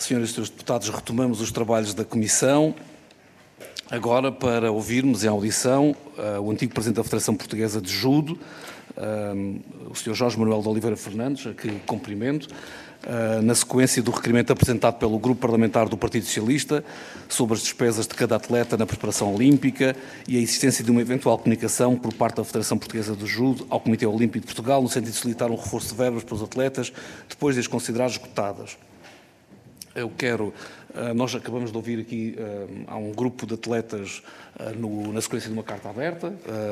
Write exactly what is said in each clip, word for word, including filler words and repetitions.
Senhoras e senhores deputados, retomamos os trabalhos da Comissão, agora para ouvirmos em audição uh, o antigo Presidente da Federação Portuguesa de Judo, uh, o senhor Jorge Manuel de Oliveira Fernandes, a que cumprimento, uh, na sequência do requerimento apresentado pelo Grupo Parlamentar do Partido Socialista sobre as despesas de cada atleta na preparação olímpica e a existência de uma eventual comunicação por parte da Federação Portuguesa de Judo ao Comitê Olímpico de Portugal, no sentido de solicitar um reforço de verbas para os atletas, depois de as considerar esgotadas. Eu quero, nós acabamos de ouvir aqui, há um grupo de atletas no, na sequência de uma carta aberta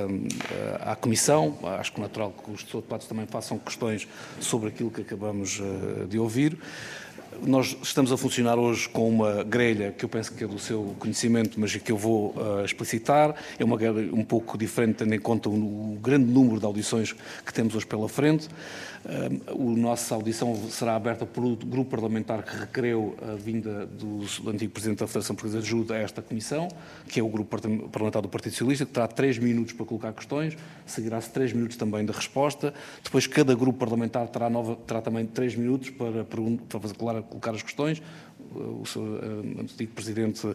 à Comissão, acho que é natural que os deputados também façam questões sobre aquilo que acabamos de ouvir. Nós estamos a funcionar hoje com uma grelha que eu penso que é do seu conhecimento, mas que eu vou uh, explicitar. É uma grelha um pouco diferente, tendo em conta o, o grande número de audições que temos hoje pela frente. Uh, a nossa audição será aberta por um grupo parlamentar que requereu a vinda do, do antigo Presidente da Federação Portuguesa de Judo a esta Comissão, que é o grupo parlamentar do Partido Socialista, que terá três minutos para colocar questões, seguirá-se três minutos também de resposta. Depois, cada grupo parlamentar terá, nova, terá também três minutos para, para fazer claro colocar as questões. O senhor antigo Presidente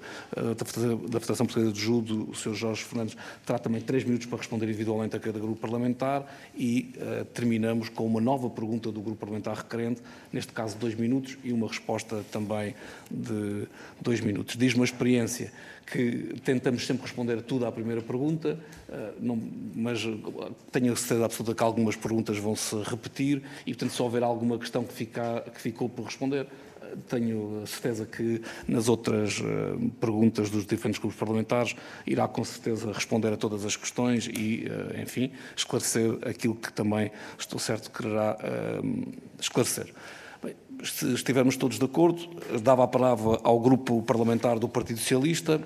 da Federação Portuguesa de Judo, o senhor Jorge Fernandes, terá também três minutos para responder individualmente a cada grupo parlamentar e uh, terminamos com uma nova pergunta do grupo parlamentar requerente, neste caso dois minutos, e uma resposta também de dois minutos. Diz uma experiência que tentamos sempre responder tudo à primeira pergunta, uh, não, mas tenho a certeza absoluta que algumas perguntas vão se repetir e, portanto, se houver alguma questão que, fica, que ficou por responder, tenho a certeza que nas outras uh, perguntas dos diferentes grupos parlamentares irá com certeza responder a todas as questões e, uh, enfim, esclarecer aquilo que também estou certo que quererá uh, esclarecer. Bem, se estivermos todos de acordo, dava a palavra ao grupo parlamentar do Partido Socialista,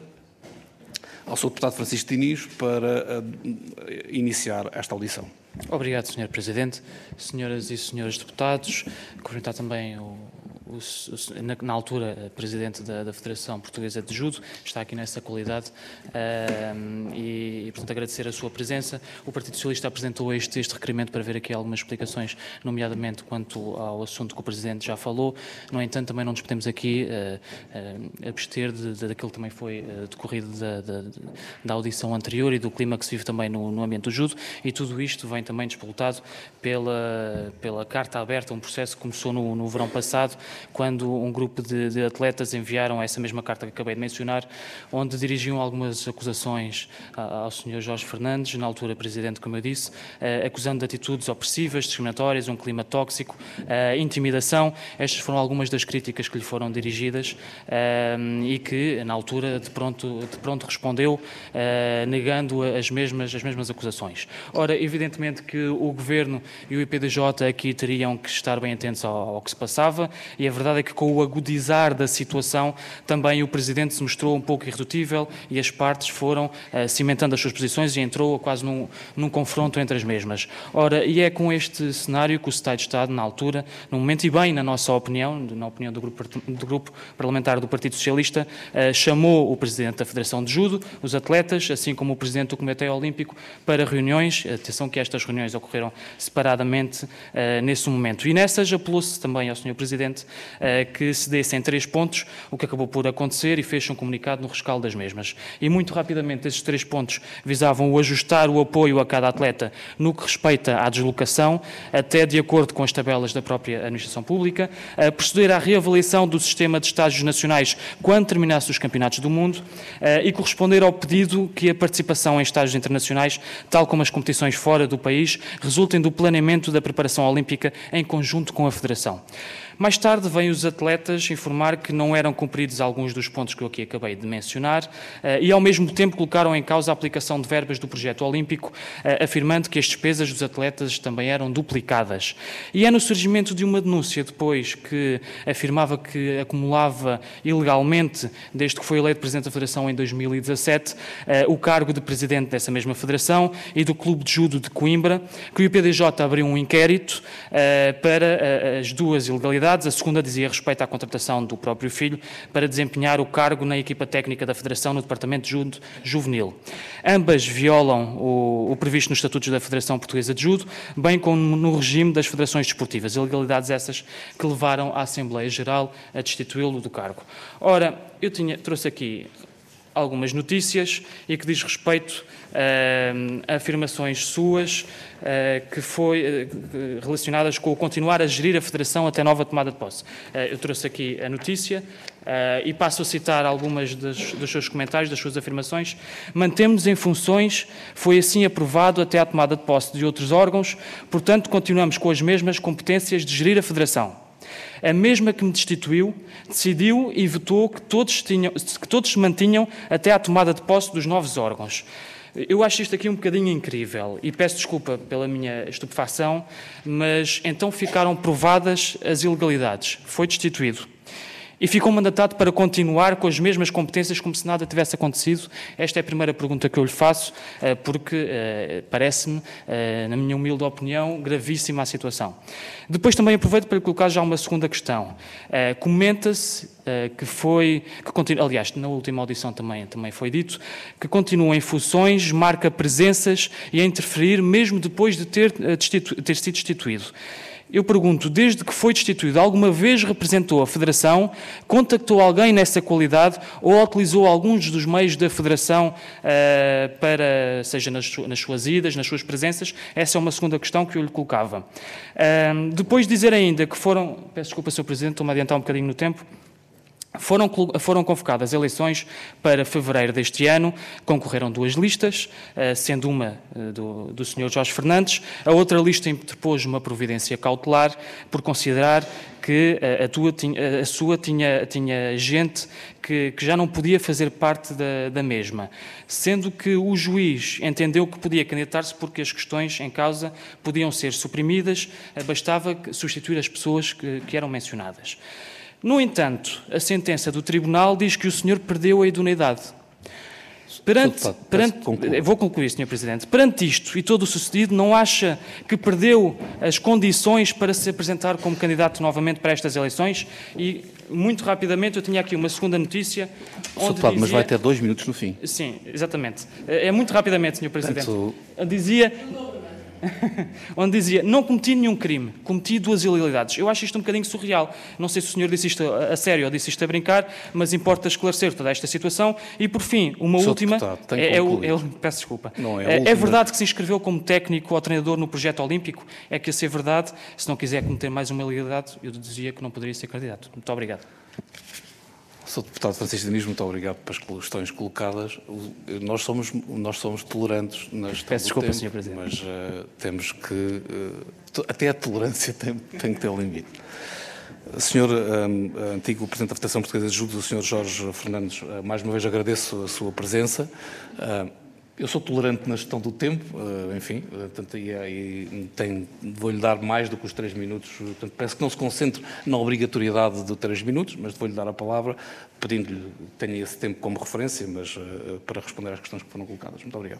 ao senhor deputado Francisco Diniz, para uh, iniciar esta audição. Obrigado, senhor Presidente. Senhoras e senhores deputados, cumprimentar também o O, na, na altura, Presidente da, da Federação Portuguesa de Judo, está aqui nessa qualidade uh, e, e, portanto, agradecer a sua presença. O Partido Socialista apresentou este, este requerimento para ver aqui algumas explicações, nomeadamente quanto ao assunto que o Presidente já falou. No entanto, também não nos podemos aqui uh, uh, abster de, de, daquilo que também foi uh, decorrido da, da, da audição anterior e do clima que se vive também no, no ambiente do judo, e tudo isto vem também disputado pela, pela carta aberta, um processo que começou no, no verão passado, quando um grupo de, de atletas enviaram essa mesma carta que acabei de mencionar, onde dirigiam algumas acusações ao senhor Jorge Fernandes, na altura Presidente, como eu disse, eh, acusando de atitudes opressivas, discriminatórias, um clima tóxico, eh, intimidação. Estas foram algumas das críticas que lhe foram dirigidas eh, e que, na altura, de pronto, de pronto respondeu, eh, negando as mesmas, as mesmas acusações. Ora, evidentemente que o Governo e o I P D J aqui teriam que estar bem atentos ao, ao que se passava, e a verdade é que, com o agudizar da situação, também o Presidente se mostrou um pouco irredutível e as partes foram uh, cimentando as suas posições e entrou quase num, num confronto entre as mesmas. Ora, e é com este cenário que o Secretário de Estado, na altura, no momento e bem, na nossa opinião, na opinião do Grupo, do grupo Parlamentar do Partido Socialista, uh, chamou o Presidente da Federação de Judo, os atletas, assim como o Presidente do Comitê Olímpico, para reuniões. Atenção que estas reuniões ocorreram separadamente uh, nesse momento. E nessas apelou-se também ao senhor Presidente que se desse em três pontos, o que acabou por acontecer, e fez um comunicado no rescaldo das mesmas. E muito rapidamente esses três pontos visavam o ajustar o apoio a cada atleta no que respeita à deslocação, até de acordo com as tabelas da própria Administração Pública, a proceder à reavaliação do sistema de estágios nacionais quando terminasse os campeonatos do mundo e corresponder ao pedido que a participação em estágios internacionais, tal como as competições fora do país, resultem do planeamento da preparação olímpica em conjunto com a Federação. Mais tarde, vêm os atletas informar que não eram cumpridos alguns dos pontos que eu aqui acabei de mencionar e, ao mesmo tempo, colocaram em causa a aplicação de verbas do projeto olímpico, afirmando que as despesas dos atletas também eram duplicadas. E é no surgimento de uma denúncia depois que afirmava que acumulava ilegalmente, desde que foi eleito Presidente da Federação em dois mil e dezassete, o cargo de Presidente dessa mesma Federação e do Clube de Judo de Coimbra, que o I P D J abriu um inquérito para as duas ilegalidades ilegalidades. A segunda dizia respeito à contratação do próprio filho para desempenhar o cargo na equipa técnica da Federação no Departamento de Judo Juvenil. Ambas violam o, o previsto nos Estatutos da Federação Portuguesa de Judo, bem como no regime das federações desportivas. Ilegalidades essas que levaram a Assembleia Geral a destituí-lo do cargo. Ora, eu tinha, trouxe aqui algumas notícias e que diz respeito uh, a afirmações suas uh, que foi uh, relacionadas com o continuar a gerir a Federação até nova tomada de posse. Uh, eu trouxe aqui a notícia uh, e passo a citar algumas das, dos seus comentários, das suas afirmações. Mantemos em funções, foi assim aprovado até à tomada de posse de outros órgãos, portanto continuamos com as mesmas competências de gerir a Federação. A mesma que me destituiu, decidiu e votou que todos, tinham, que todos se mantinham até à tomada de posse dos novos órgãos. Eu acho isto aqui um bocadinho incrível e peço desculpa pela minha estupefação, mas então ficaram provadas as ilegalidades. Foi destituído. E ficou mandatado para continuar com as mesmas competências como se nada tivesse acontecido? Esta é a primeira pergunta que eu lhe faço, porque parece-me, na minha humilde opinião, gravíssima a situação. Depois também aproveito para lhe colocar já uma segunda questão. Comenta-se que foi, que continua, aliás, na última audição também, também foi dito, que continua em funções, marca presenças e a interferir mesmo depois de ter, ter sido destituído. Eu pergunto, desde que foi destituído, alguma vez representou a Federação, contactou alguém nessa qualidade ou utilizou alguns dos meios da Federação uh, para, seja nas, nas suas idas, nas suas presenças? Essa é uma segunda questão que eu lhe colocava. Uh, depois de dizer ainda que foram... Peço desculpa, senhor Presidente, estou-me a adiantar um bocadinho no tempo. Foram, foram convocadas eleições para fevereiro deste ano, concorreram duas listas, sendo uma do, do senhor Jorge Fernandes, a outra lista interpôs uma providência cautelar por considerar que a, a, tua, a sua tinha, tinha gente que, que já não podia fazer parte da, da mesma, sendo que o juiz entendeu que podia candidatar-se porque as questões em causa podiam ser suprimidas, bastava substituir as pessoas que, que eram mencionadas. No entanto, a sentença do Tribunal diz que o senhor perdeu a idoneidade. Perante, perante, vou concluir, senhor Presidente. Perante isto e todo o sucedido, não acha que perdeu as condições para se apresentar como candidato novamente para estas eleições? E, muito rapidamente, eu tinha aqui uma segunda notícia. Onde deputado, dizia... mas vai ter dois minutos no fim. Sim, exatamente. É muito rapidamente, senhor Presidente. Portanto... Dizia... onde dizia, não cometi nenhum crime, cometi duas ilegalidades. Eu acho isto um bocadinho surreal. Não sei se o senhor disse isto a, a sério ou disse isto a brincar, mas importa esclarecer toda esta situação. E, por fim, uma Senhor última... Deputado, é, é, é, peço desculpa. Não é, é, é verdade que se inscreveu como técnico ou treinador no projeto olímpico? É que, se é verdade, se não quiser cometer mais uma ilegalidade, eu dizia que não poderia ser candidato. Muito obrigado. senhor Deputado Francisco Diniz, muito obrigado pelas questões colocadas. Nós somos, nós somos tolerantes na gestão Peço desculpa, do tempo, senhor Presidente. mas uh, temos que... Uh, até a tolerância tem, tem que ter um limite. senhor um, antigo Presidente da Federação Portuguesa de Judo, o senhor Jorge Fernandes, uh, mais uma vez agradeço a sua presença. Uh, Eu sou tolerante na gestão do tempo, enfim, portanto, e, e tem, vou-lhe dar mais do que os três minutos, portanto, parece que não se concentre na obrigatoriedade de três minutos, mas vou-lhe dar a palavra, pedindo-lhe que tenha esse tempo como referência, mas uh, para responder às questões que foram colocadas. Muito obrigado.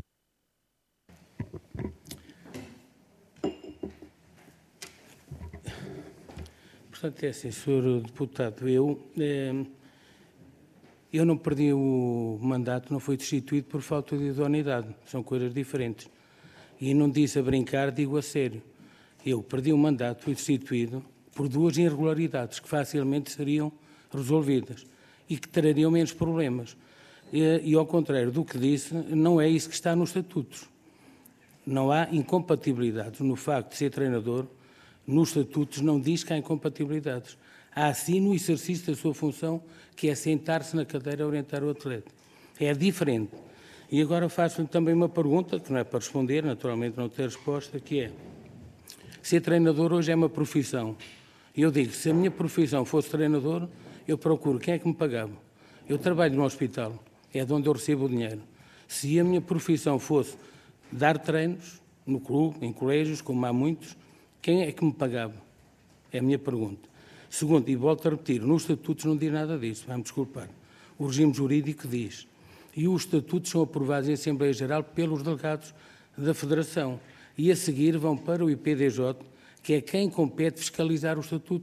Portanto, é assim, senhor Deputado, eu... Eh, Eu não perdi o mandato, não fui destituído por falta de idoneidade. São coisas diferentes. E não disse a brincar, digo a sério. Eu perdi o mandato, fui destituído por duas irregularidades que facilmente seriam resolvidas e que trariam menos problemas. E, e ao contrário do que disse, não é isso que está nos estatutos. Não há incompatibilidades. No facto de ser treinador, nos estatutos não diz que há incompatibilidades. Há sim no exercício da sua função, que é sentar-se na cadeira e orientar o atleta. É diferente. E agora faço-lhe também uma pergunta, que não é para responder, naturalmente não ter resposta, que é, ser treinador hoje é uma profissão. E eu digo, se a minha profissão fosse treinador, eu procuro quem é que me pagava. Eu trabalho no hospital, é de onde eu recebo o dinheiro. Se a minha profissão fosse dar treinos no clube, em colégios, como há muitos, quem é que me pagava? É a minha pergunta. Segundo, e volto a repetir, nos estatutos não diz nada disso, vai-me desculpar. O regime jurídico diz. E os estatutos são aprovados em Assembleia Geral pelos delegados da Federação. E a seguir vão para o I P D J, que é quem compete fiscalizar os estatutos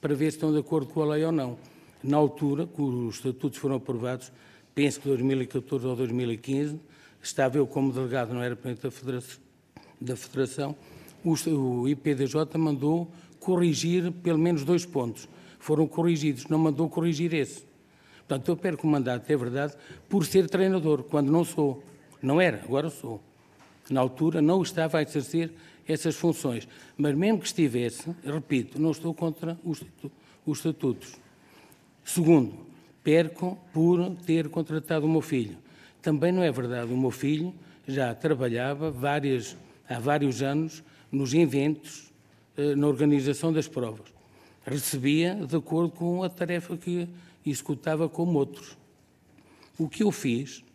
para ver se estão de acordo com a lei ou não. Na altura, que os estatutos foram aprovados, penso que dois mil e catorze ou dois mil e quinze, estava eu como delegado, não era presidente da Federação, da Federação o I P D J mandou corrigir pelo menos dois pontos. Foram corrigidos, não mandou corrigir esse. Portanto, eu perco o mandato, é verdade, por ser treinador, quando não sou. Não era, agora sou. Na altura não estava a exercer essas funções. Mas mesmo que estivesse, repito, não estou contra os, os estatutos. Segundo, perco por ter contratado o meu filho. Também não é verdade, o meu filho já trabalhava várias, há vários anos nos eventos, na organização das provas. Recebia de acordo com a tarefa que executava como outros. O que eu fiz,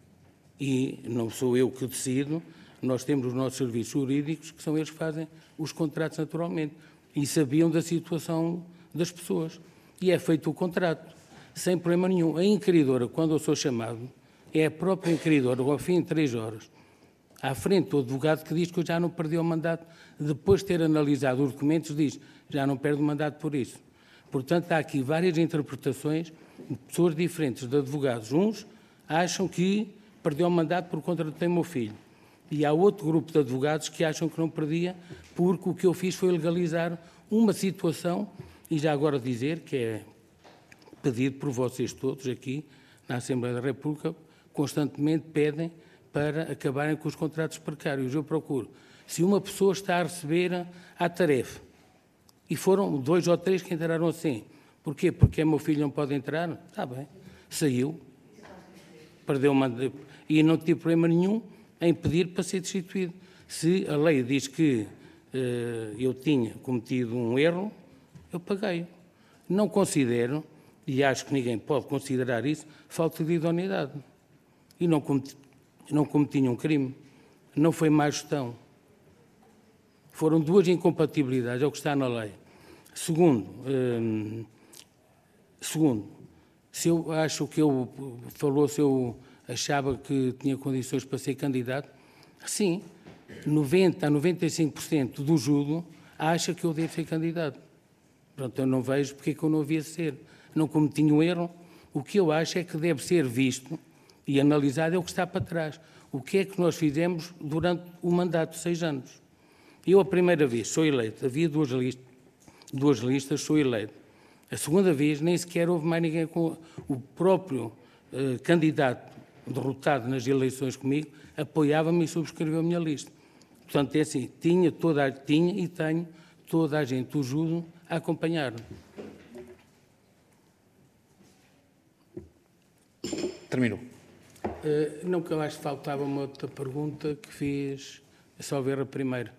e não sou eu que decido, nós temos os nossos serviços jurídicos, que são eles que fazem os contratos naturalmente, e sabiam da situação das pessoas. E é feito o contrato, sem problema nenhum. A inquiridora, quando eu sou chamado, é a própria inquiridora, ao fim de três horas, à frente do advogado que diz que eu já não perdi o mandato, depois de ter analisado os documentos, diz já não perdo o mandato por isso. Portanto, há aqui várias interpretações de pessoas diferentes, de advogados. Uns acham que perdeu o mandato por contratar o meu filho. E há outro grupo de advogados que acham que não perdia porque o que eu fiz foi legalizar uma situação, e já agora dizer que é pedido por vocês todos aqui, na Assembleia da República, constantemente pedem para acabarem com os contratos precários. Eu procuro. Se uma pessoa está a receber a tarefa, e foram dois ou três que entraram assim, porquê? Porque meu filho não pode entrar? Está bem, saiu, perdeu uma... e não tive problema nenhum em pedir para ser destituído. Se a lei diz que uh, eu tinha cometido um erro, eu paguei. Não considero, e acho que ninguém pode considerar isso, falta de idoneidade. E não cometi, não cometi um crime. Não foi má gestão. Foram duas incompatibilidades, é o que está na lei. Segundo, hum, segundo, se eu acho que eu falou, se eu achava que tinha condições para ser candidato, sim, noventa a noventa e cinco por cento do judo acha que eu devo ser candidato. Pronto, eu não vejo porque é que eu não havia de ser. Não cometi um erro. O que eu acho é que deve ser visto e analisado é o que está para trás. O que é que nós fizemos durante o mandato de seis anos? Eu, a primeira vez, sou eleito. Havia duas listas, duas listas, sou eleito. A segunda vez, nem sequer houve mais ninguém com o próprio eh, candidato derrotado nas eleições comigo, apoiava-me e subscreveu a minha lista. Portanto, é assim, tinha, toda a, tinha e tenho toda a gente o judo a acompanhar-me. Terminou. Uh, não, que eu acho que faltava uma outra pergunta que fiz, é só ver a primeira.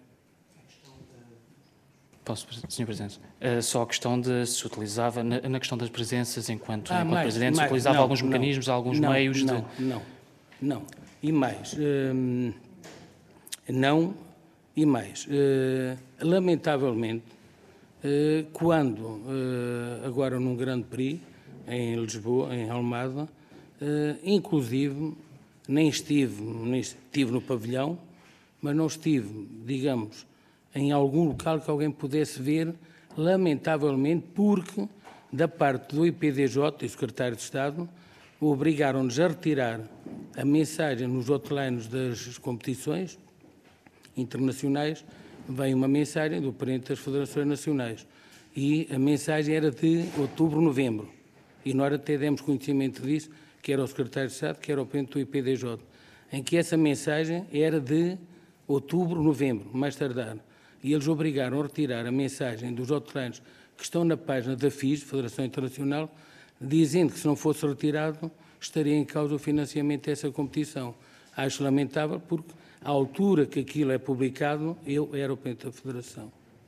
Posso, senhor Presidente? Uh, só a questão de se utilizava, na, na questão das presenças, enquanto, ah, enquanto mais, Presidente, mais, se utilizava não, alguns não, mecanismos, alguns não, meios não, de... Não, não, e mais, uh, não, e mais, uh, lamentavelmente, uh, quando, uh, agora num Grande Prix, em Lisboa, em Almada, uh, inclusive, nem estive, nem estive no pavilhão, mas não estive, digamos, em algum local que alguém pudesse ver, lamentavelmente, porque, da parte do I P D J e do Secretário de Estado, obrigaram-nos a retirar a mensagem nos outlines das competições internacionais, vem uma mensagem do Presidente das Federações Nacionais, e a mensagem era de outubro, novembro, e nós até demos conhecimento disso, que era o Secretário de Estado, que era o Presidente do I P D J, em que essa mensagem era de outubro, novembro, mais tardar. E eles obrigaram a retirar a mensagem dos outlines que estão na página da F I S, Federação Internacional, dizendo que se não fosse retirado, estaria em causa o financiamento dessa competição. Acho lamentável porque, à altura que aquilo é publicado, eu era o Presidente da Federação.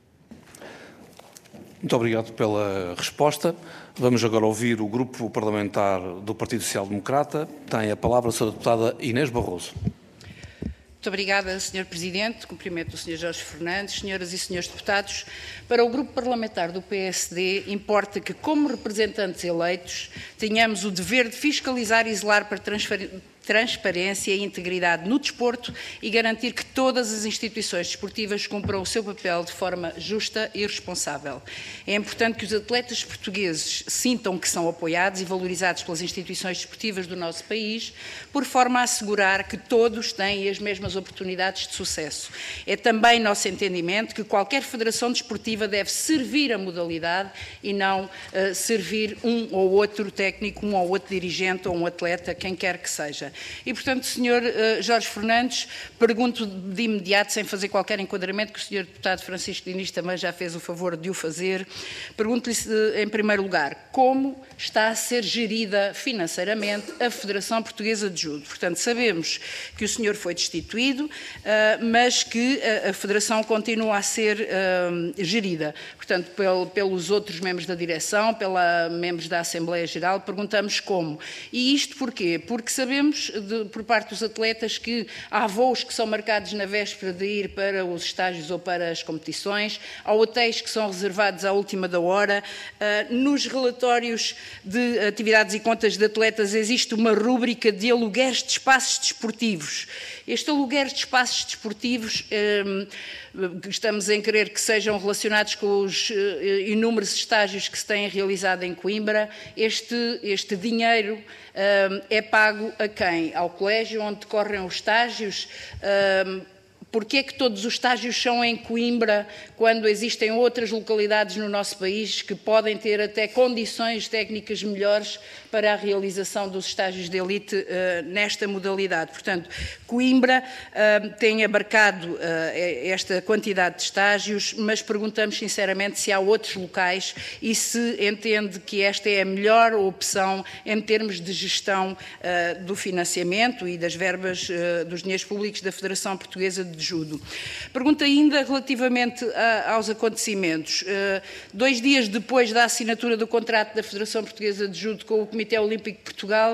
Muito obrigado pela resposta. Vamos agora ouvir o Grupo Parlamentar do Partido Social Democrata. Tem a palavra a senhora deputada Inês Barroso. Muito obrigada, senhor Presidente. Cumprimento o senhor Jorge Fernandes, senhoras e senhores deputados. Para o Grupo Parlamentar do P S D, importa que, como representantes eleitos, tenhamos o dever de fiscalizar e zelar para transparência e integridade no desporto e garantir que todas as instituições desportivas cumpram o seu papel de forma justa e responsável. É importante que os atletas portugueses sintam que são apoiados e valorizados pelas instituições desportivas do nosso país, por forma a assegurar que todos têm as mesmas oportunidades de sucesso. É também nosso entendimento que qualquer federação desportiva deve servir a modalidade e não uh, servir um ou outro técnico, um ou outro dirigente ou um atleta, quem quer que seja. E, portanto, senhor uh, Jorge Fernandes, pergunto de imediato, sem fazer qualquer enquadramento, que o senhor deputado Francisco Diniz também já fez o favor de o fazer, pergunto-lhe, uh, em primeiro lugar, como está a ser gerida financeiramente a Federação Portuguesa de Judo? Portanto, sabemos que o senhor foi destituído, uh, mas que a, a Federação continua a ser uh, gerida. Portanto, pel, pelos outros membros da direção, pela membros da Assembleia Geral, perguntamos como. E isto porquê? Porque sabemos, de, por parte dos atletas, que há voos que são marcados na véspera de ir para os estágios ou para as competições, há hotéis que são reservados à última da hora. Uh, nos relatórios de atividades e contas de atletas existe uma rúbrica de aluguéis de espaços desportivos. Este aluguer de espaços desportivos, um, estamos em querer que sejam relacionados com os uh, inúmeros estágios que se têm realizado em Coimbra. Este, este dinheiro um, é pago a quem? Ao colégio onde decorrem os estágios? Um, Porquê é que todos os estágios são em Coimbra, quando existem outras localidades no nosso país que podem ter até condições técnicas melhores para a realização dos estágios de elite uh, nesta modalidade? Portanto, Coimbra uh, tem abarcado uh, esta quantidade de estágios, mas perguntamos sinceramente se há outros locais e se entende que esta é a melhor opção em termos de gestão uh, do financiamento e das verbas uh, dos dinheiros públicos da Federação Portuguesa de Judo. Pergunta ainda relativamente a, aos acontecimentos. Uh, dois dias depois da assinatura do contrato da Federação Portuguesa de Judo com o Comitê Olímpico de Portugal,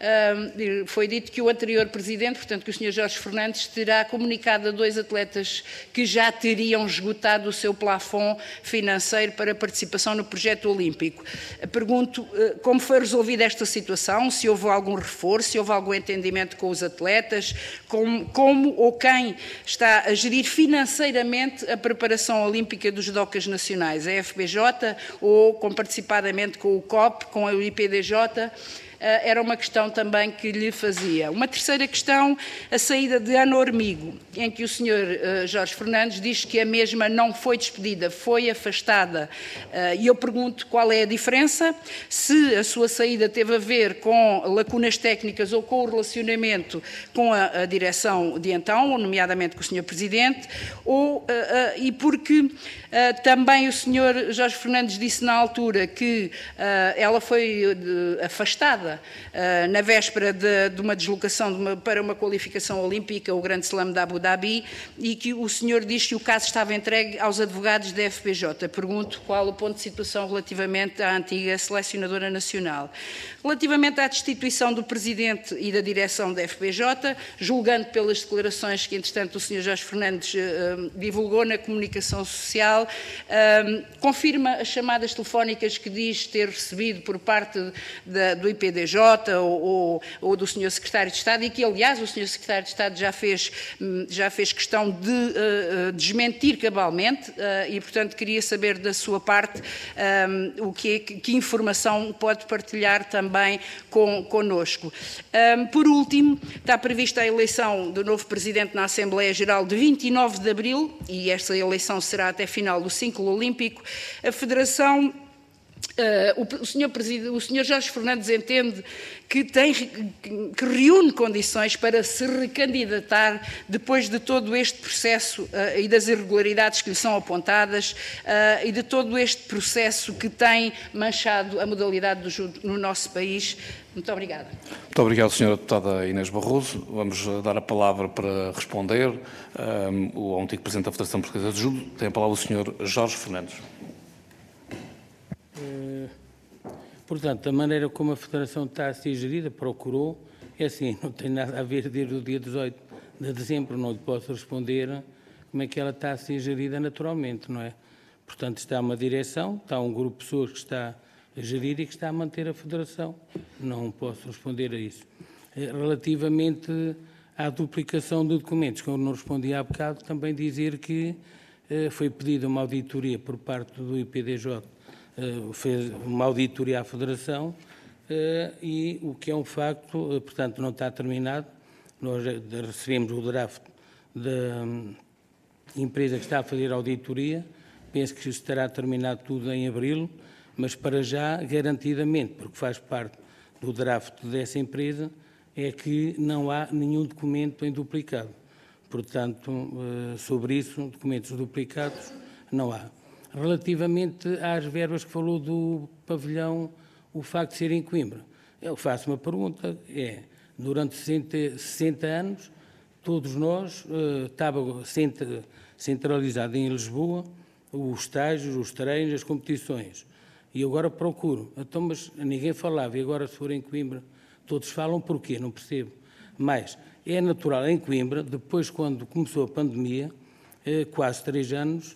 uh, foi dito que o anterior presidente, portanto que o senhor Jorge Fernandes, terá comunicado a dois atletas que já teriam esgotado o seu plafond financeiro para participação no projeto olímpico. Pergunto uh, como foi resolvida esta situação, se houve algum reforço, se houve algum entendimento com os atletas, como, como ou quem está a gerir financeiramente a preparação olímpica dos judocas nacionais, a F B J ou com, participadamente com o C O P, com a I P D J? Era uma questão também que lhe fazia. Uma terceira questão, a saída de Ana Ormigo, em que o senhor uh, Jorge Fernandes diz que a mesma não foi despedida, foi afastada. Uh, e eu pergunto qual é a diferença, se a sua saída teve a ver com lacunas técnicas ou com o relacionamento com a, a direção de então, nomeadamente com o senhor Presidente, ou, uh, uh, e porque uh, também o senhor Jorge Fernandes disse na altura que uh, ela foi uh, afastada Uh, na véspera de, de uma deslocação de uma, para uma qualificação olímpica, o Grande Slam de Abu Dhabi, e que o senhor diz que o caso estava entregue aos advogados da F B J. Pergunto qual o ponto de situação relativamente à antiga selecionadora nacional. Relativamente à destituição do Presidente e da direção da F B J, julgando pelas declarações que, entretanto, o senhor Jorge Fernandes uh, divulgou na comunicação social, uh, confirma as chamadas telefónicas que diz ter recebido por parte da, do I P D J ou, ou, ou do senhor Secretário de Estado, e que, aliás, o senhor Secretário de Estado já fez, já fez questão de uh, desmentir cabalmente, uh, e, portanto, queria saber da sua parte um, o que, é, que informação pode partilhar também com, connosco. Um, por último, está prevista a eleição do novo Presidente na Assembleia Geral de vinte e nove de abril, e esta eleição será até final do ciclo olímpico. A Federação Uh, o, o, senhor o senhor Jorge Fernandes entende que, tem, que reúne condições para se recandidatar depois de todo este processo uh, e das irregularidades que lhe são apontadas uh, e de todo este processo que tem manchado a modalidade do judo no nosso país. Muito obrigada. Muito obrigado, senhora deputada Inês Barroso. Vamos dar a palavra para responder um, ao antigo Presidente da Federação Portuguesa de Judo. Tem a palavra o senhor Jorge Fernandes. Portanto, a maneira como a Federação está a ser gerida, procurou, é assim, não tem nada a ver desde o dia dezoito de dezembro, não lhe posso responder como é que ela está a ser gerida naturalmente, não é? Portanto, está uma direção, está um grupo de pessoas que está a gerir e que está a manter a Federação. Não posso responder a isso. Relativamente à duplicação de documentos, como não respondi há bocado, também dizer que foi pedida uma auditoria por parte do I P D J, fez uma auditoria à Federação, e o que é um facto, portanto, não está terminado. Nós recebemos o draft da empresa que está a fazer a auditoria, penso que estará terminado tudo em abril, mas para já, garantidamente, porque faz parte do draft dessa empresa, é que não há nenhum documento em duplicado. Portanto, sobre isso, documentos duplicados não há. Relativamente às verbas que falou do pavilhão, o facto de ser em Coimbra, eu faço uma pergunta, é, durante sessenta anos, todos nós, estava centralizado em Lisboa, os estágios, os treinos, as competições. E agora procuro. Então, mas ninguém falava, e agora se for em Coimbra, todos falam porquê, não percebo. Mas é natural em Coimbra, depois quando começou a pandemia, quase três anos,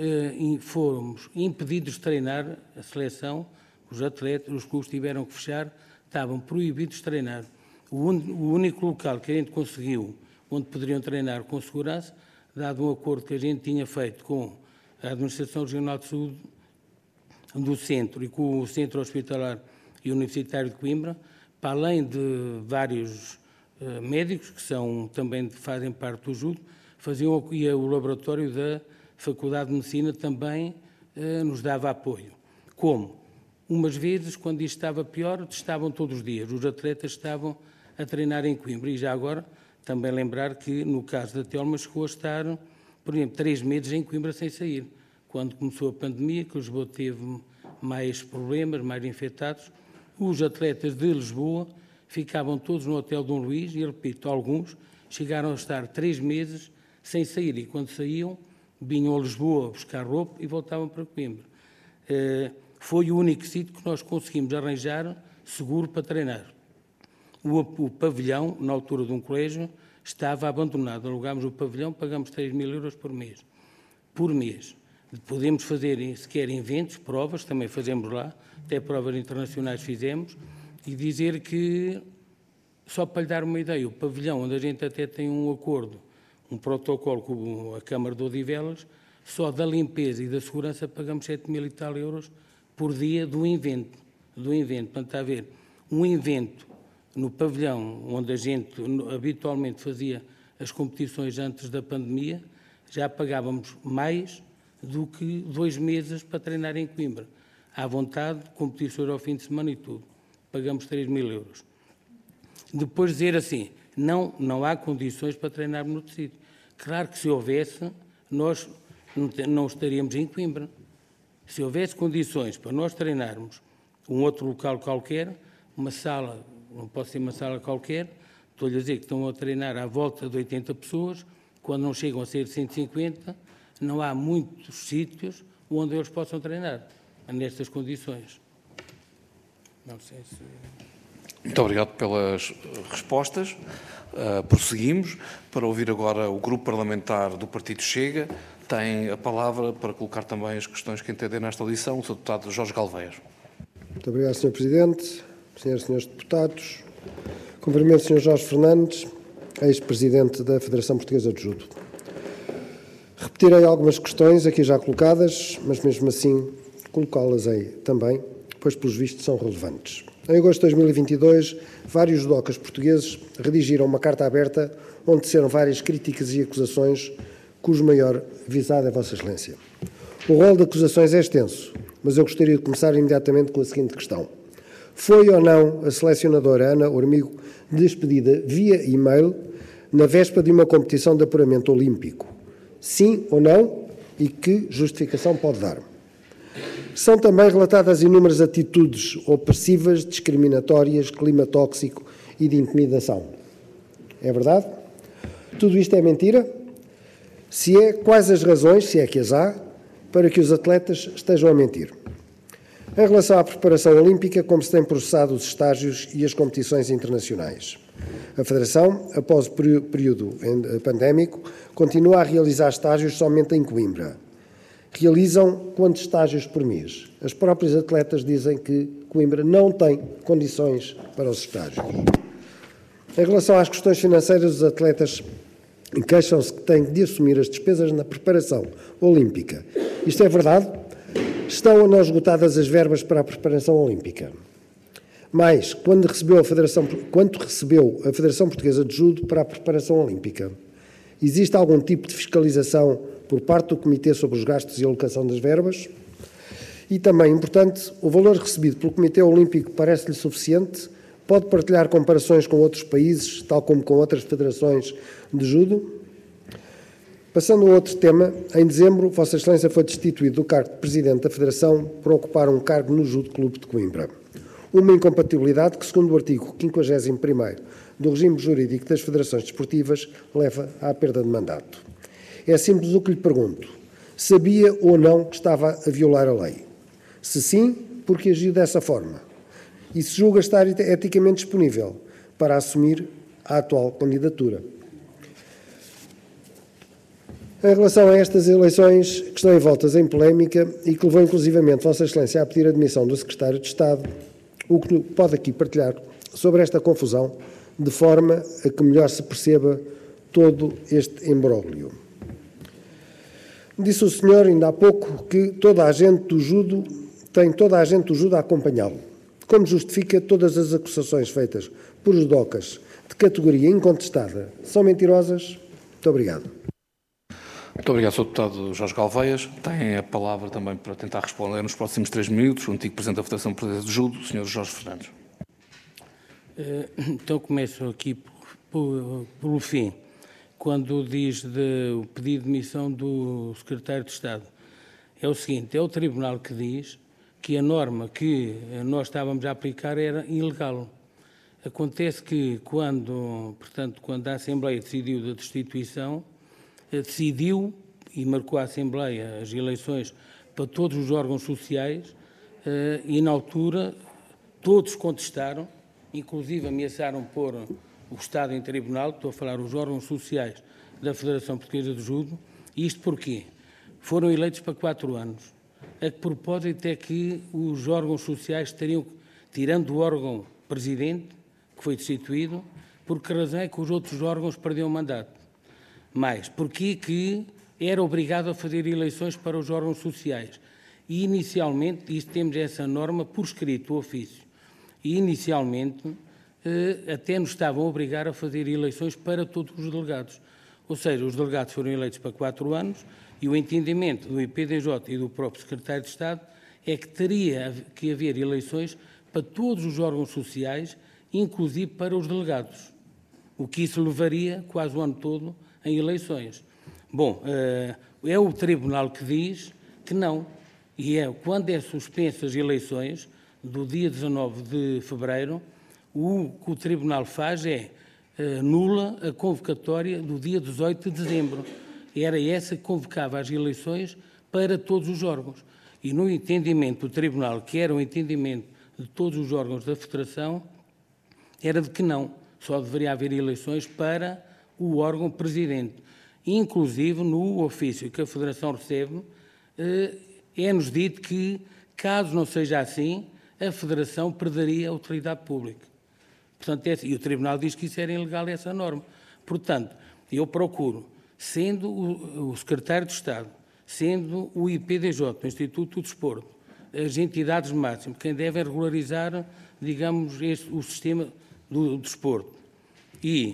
fomos impedidos de treinar a seleção, os atletas, os clubes tiveram que fechar, estavam proibidos de treinar. O único local que a gente conseguiu, onde poderiam treinar com segurança, dado um acordo que a gente tinha feito com a Administração Regional de Saúde do Centro e com o Centro Hospitalar e Universitário de Coimbra, para além de vários uh, médicos, que são, também fazem parte do Judo, faziam, e o laboratório da Faculdade de Medicina também uh, nos dava apoio. Como? Umas vezes, quando isto estava pior, estavam todos os dias. Os atletas estavam a treinar em Coimbra. E já agora, também lembrar que, no caso da Telma, chegou a estar, por exemplo, três meses em Coimbra sem sair. Quando começou a pandemia, que Lisboa teve mais problemas, mais infectados, os atletas de Lisboa ficavam todos no Hotel Dom Luís, e, repito, alguns chegaram a estar três meses sem sair, e quando saíam, vinham a Lisboa buscar roupa e voltavam para Coimbra. Foi o único sítio que nós conseguimos arranjar seguro para treinar. O, o pavilhão, na altura de um colégio, estava abandonado. Alugámos o pavilhão, pagamos três mil euros por mês. Por mês. Podemos fazer sequer eventos, provas, também fazemos lá, até provas internacionais fizemos, e dizer que, só para lhe dar uma ideia, o pavilhão, onde a gente até tem um acordo, um protocolo com a Câmara de Odivelas, só da limpeza e da segurança pagamos sete mil e tal euros por dia do evento. Do evento. Portanto, está a ver, um evento no pavilhão, onde a gente habitualmente fazia as competições antes da pandemia, já pagávamos mais do que dois meses para treinar em Coimbra. À vontade, competições ao fim de semana e tudo. Pagamos três mil euros. Depois dizer assim, não, não há condições para treinar no outro sítio. Claro que se houvesse, nós não estaríamos em Coimbra. Se houvesse condições para nós treinarmos um outro local qualquer, uma sala, não pode ser uma sala qualquer, estou-lhe a dizer que estão a treinar à volta de oitenta pessoas, quando não chegam a ser cento e cinquenta, não há muitos sítios onde eles possam treinar, nestas condições. Não sei se... Muito obrigado pelas respostas. Uh, prosseguimos para ouvir agora o Grupo Parlamentar do Partido Chega. Tem a palavra para colocar também as questões que entender nesta audição o senhor Deputado Jorge Galveias. Muito obrigado, senhor Presidente, senhoras e senhores deputados. Cumprimento o senhor Jorge Fernandes, ex-presidente da Federação Portuguesa de Judo. Repetirei algumas questões aqui já colocadas, mas mesmo assim colocá-las-ei também, pois pelos vistos são relevantes. Em agosto de dois mil e vinte e dois, vários judocas portugueses redigiram uma carta aberta onde teceram várias críticas e acusações, cujo maior visado é Vossa Excelência. O rol de acusações é extenso, mas eu gostaria de começar imediatamente com a seguinte questão. Foi ou não a selecionadora Ana Ormigo despedida via e-mail na véspera de uma competição de apuramento olímpico? Sim ou não? E que justificação pode dar? São também relatadas inúmeras atitudes opressivas, discriminatórias, clima tóxico e de intimidação. É verdade? Tudo isto é mentira? Se é, quais as razões, se é que as há, para que os atletas estejam a mentir? Em relação à preparação olímpica, como se têm processado os estágios e as competições internacionais? A Federação, após o período pandémico, continua a realizar estágios somente em Coimbra. Realizam quantos estágios por mês? As próprias atletas dizem que Coimbra não tem condições para os estágios. Em relação às questões financeiras, os atletas queixam-se que têm de assumir as despesas na preparação olímpica. Isto é verdade? Estão ou não esgotadas as verbas para a preparação olímpica? Mais, quando recebeu a Federação, quanto recebeu a Federação Portuguesa de Judo para a preparação olímpica? Existe algum tipo de fiscalização por parte do Comitê sobre os gastos e alocação das verbas? E também, importante, o valor recebido pelo Comitê Olímpico parece-lhe suficiente? Pode partilhar comparações com outros países, tal como com outras federações de judo? Passando a outro tema, em dezembro, Vossa Excelência foi destituído do cargo de Presidente da Federação por ocupar um cargo no Judo Clube de Coimbra. Uma incompatibilidade que, segundo o artigo quinquagésimo primeiro do regime jurídico das federações desportivas, leva à perda de mandato. É simples o que lhe pergunto. Sabia ou não que estava a violar a lei? Se sim, por que agiu dessa forma? E se julga estar eticamente disponível para assumir a atual candidatura? Em relação a estas eleições que estão envoltas em polémica e que levou inclusivamente Vossa Excelência a pedir a demissão do Secretário de Estado, o que pode aqui partilhar sobre esta confusão, de forma a que melhor se perceba todo este imbróglio. Disse o senhor ainda há pouco que toda a gente do judo tem toda a gente do judo a acompanhá-lo. Como justifica todas as acusações feitas por judocas de categoria incontestada são mentirosas? Muito obrigado. Muito obrigado, senhor Deputado Jorge Galveias. Tem a palavra também para tentar responder nos próximos três minutos o antigo Presidente da Federação Portuguesa de Judo, o senhor Jorge Fernandes. Então começo aqui pelo fim, quando diz de, o pedido de demissão do Secretário de Estado. É o seguinte, é o Tribunal que diz que a norma que nós estávamos a aplicar era ilegal. Acontece que quando, portanto, quando a Assembleia decidiu da destituição, decidiu e marcou a Assembleia as eleições para todos os órgãos sociais e, na altura, todos contestaram, inclusive ameaçaram pôr o Estado em tribunal, estou a falar os órgãos sociais da Federação Portuguesa de Judo. Isto porquê? Foram eleitos para quatro anos. A que propósito é que os órgãos sociais teriam, tirando o órgão presidente, que foi destituído, por que razão é que os outros órgãos perderam o mandato? Mais, porque que era obrigado a fazer eleições para os órgãos sociais. E, inicialmente, isto temos essa norma por escrito, o ofício, e, inicialmente, eh, até nos estavam a obrigar a fazer eleições para todos os delegados. Ou seja, os delegados foram eleitos para quatro anos e o entendimento do I P D J e do próprio Secretário de Estado é que teria que haver eleições para todos os órgãos sociais, inclusive para os delegados, o que isso levaria quase o ano todo em eleições. Bom, é o Tribunal que diz que não, e é quando é suspensas as eleições, do dia dezanove de fevereiro, o que o Tribunal faz é nula a convocatória do dia dezoito de dezembro. Era essa que convocava as eleições para todos os órgãos. E no entendimento do Tribunal, que era o entendimento de todos os órgãos da Federação, era de que não, só deveria haver eleições para o órgão presidente. Inclusive, no ofício que a Federação recebe, é-nos dito que, caso não seja assim, a Federação perderia a autoridade pública. Portanto, é, e o Tribunal diz que isso era ilegal, essa norma. Portanto, eu procuro, sendo o, o Secretário de Estado, sendo o I P D J, o Instituto do Desporto, as entidades máximas, quem deve regularizar, digamos, este, o sistema do, do desporto. E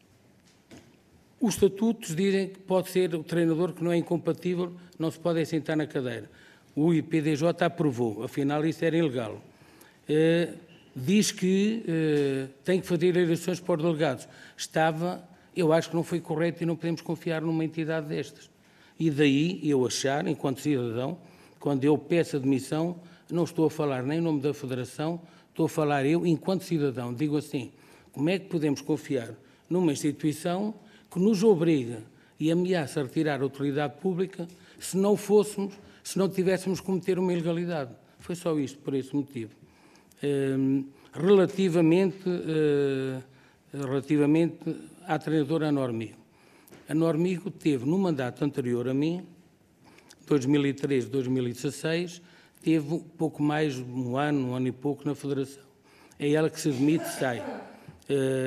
os estatutos dizem que pode ser o treinador que não é incompatível, não se pode sentar na cadeira. O I P D J aprovou, afinal isso era ilegal. Uh, diz que uh, tem que fazer eleições para os delegados. Estava, eu acho que não foi correto e não podemos confiar numa entidade destas. E daí eu achar, enquanto cidadão, quando eu peço a demissão, não estou a falar nem em nome da Federação, estou a falar eu, enquanto cidadão, digo assim, como é que podemos confiar numa instituição que nos obriga e ameaça a retirar a autoridade pública se não fôssemos, se não tivéssemos que cometer uma ilegalidade. Foi só isto, por esse motivo. Uh, relativamente, uh, relativamente à treinadora Normigo. A Normigo teve, no mandato anterior a mim, dois mil e treze a dois mil e dezasseis, teve um pouco mais de um ano, um ano e pouco na Federação. É ela que se demite, sai. Uh,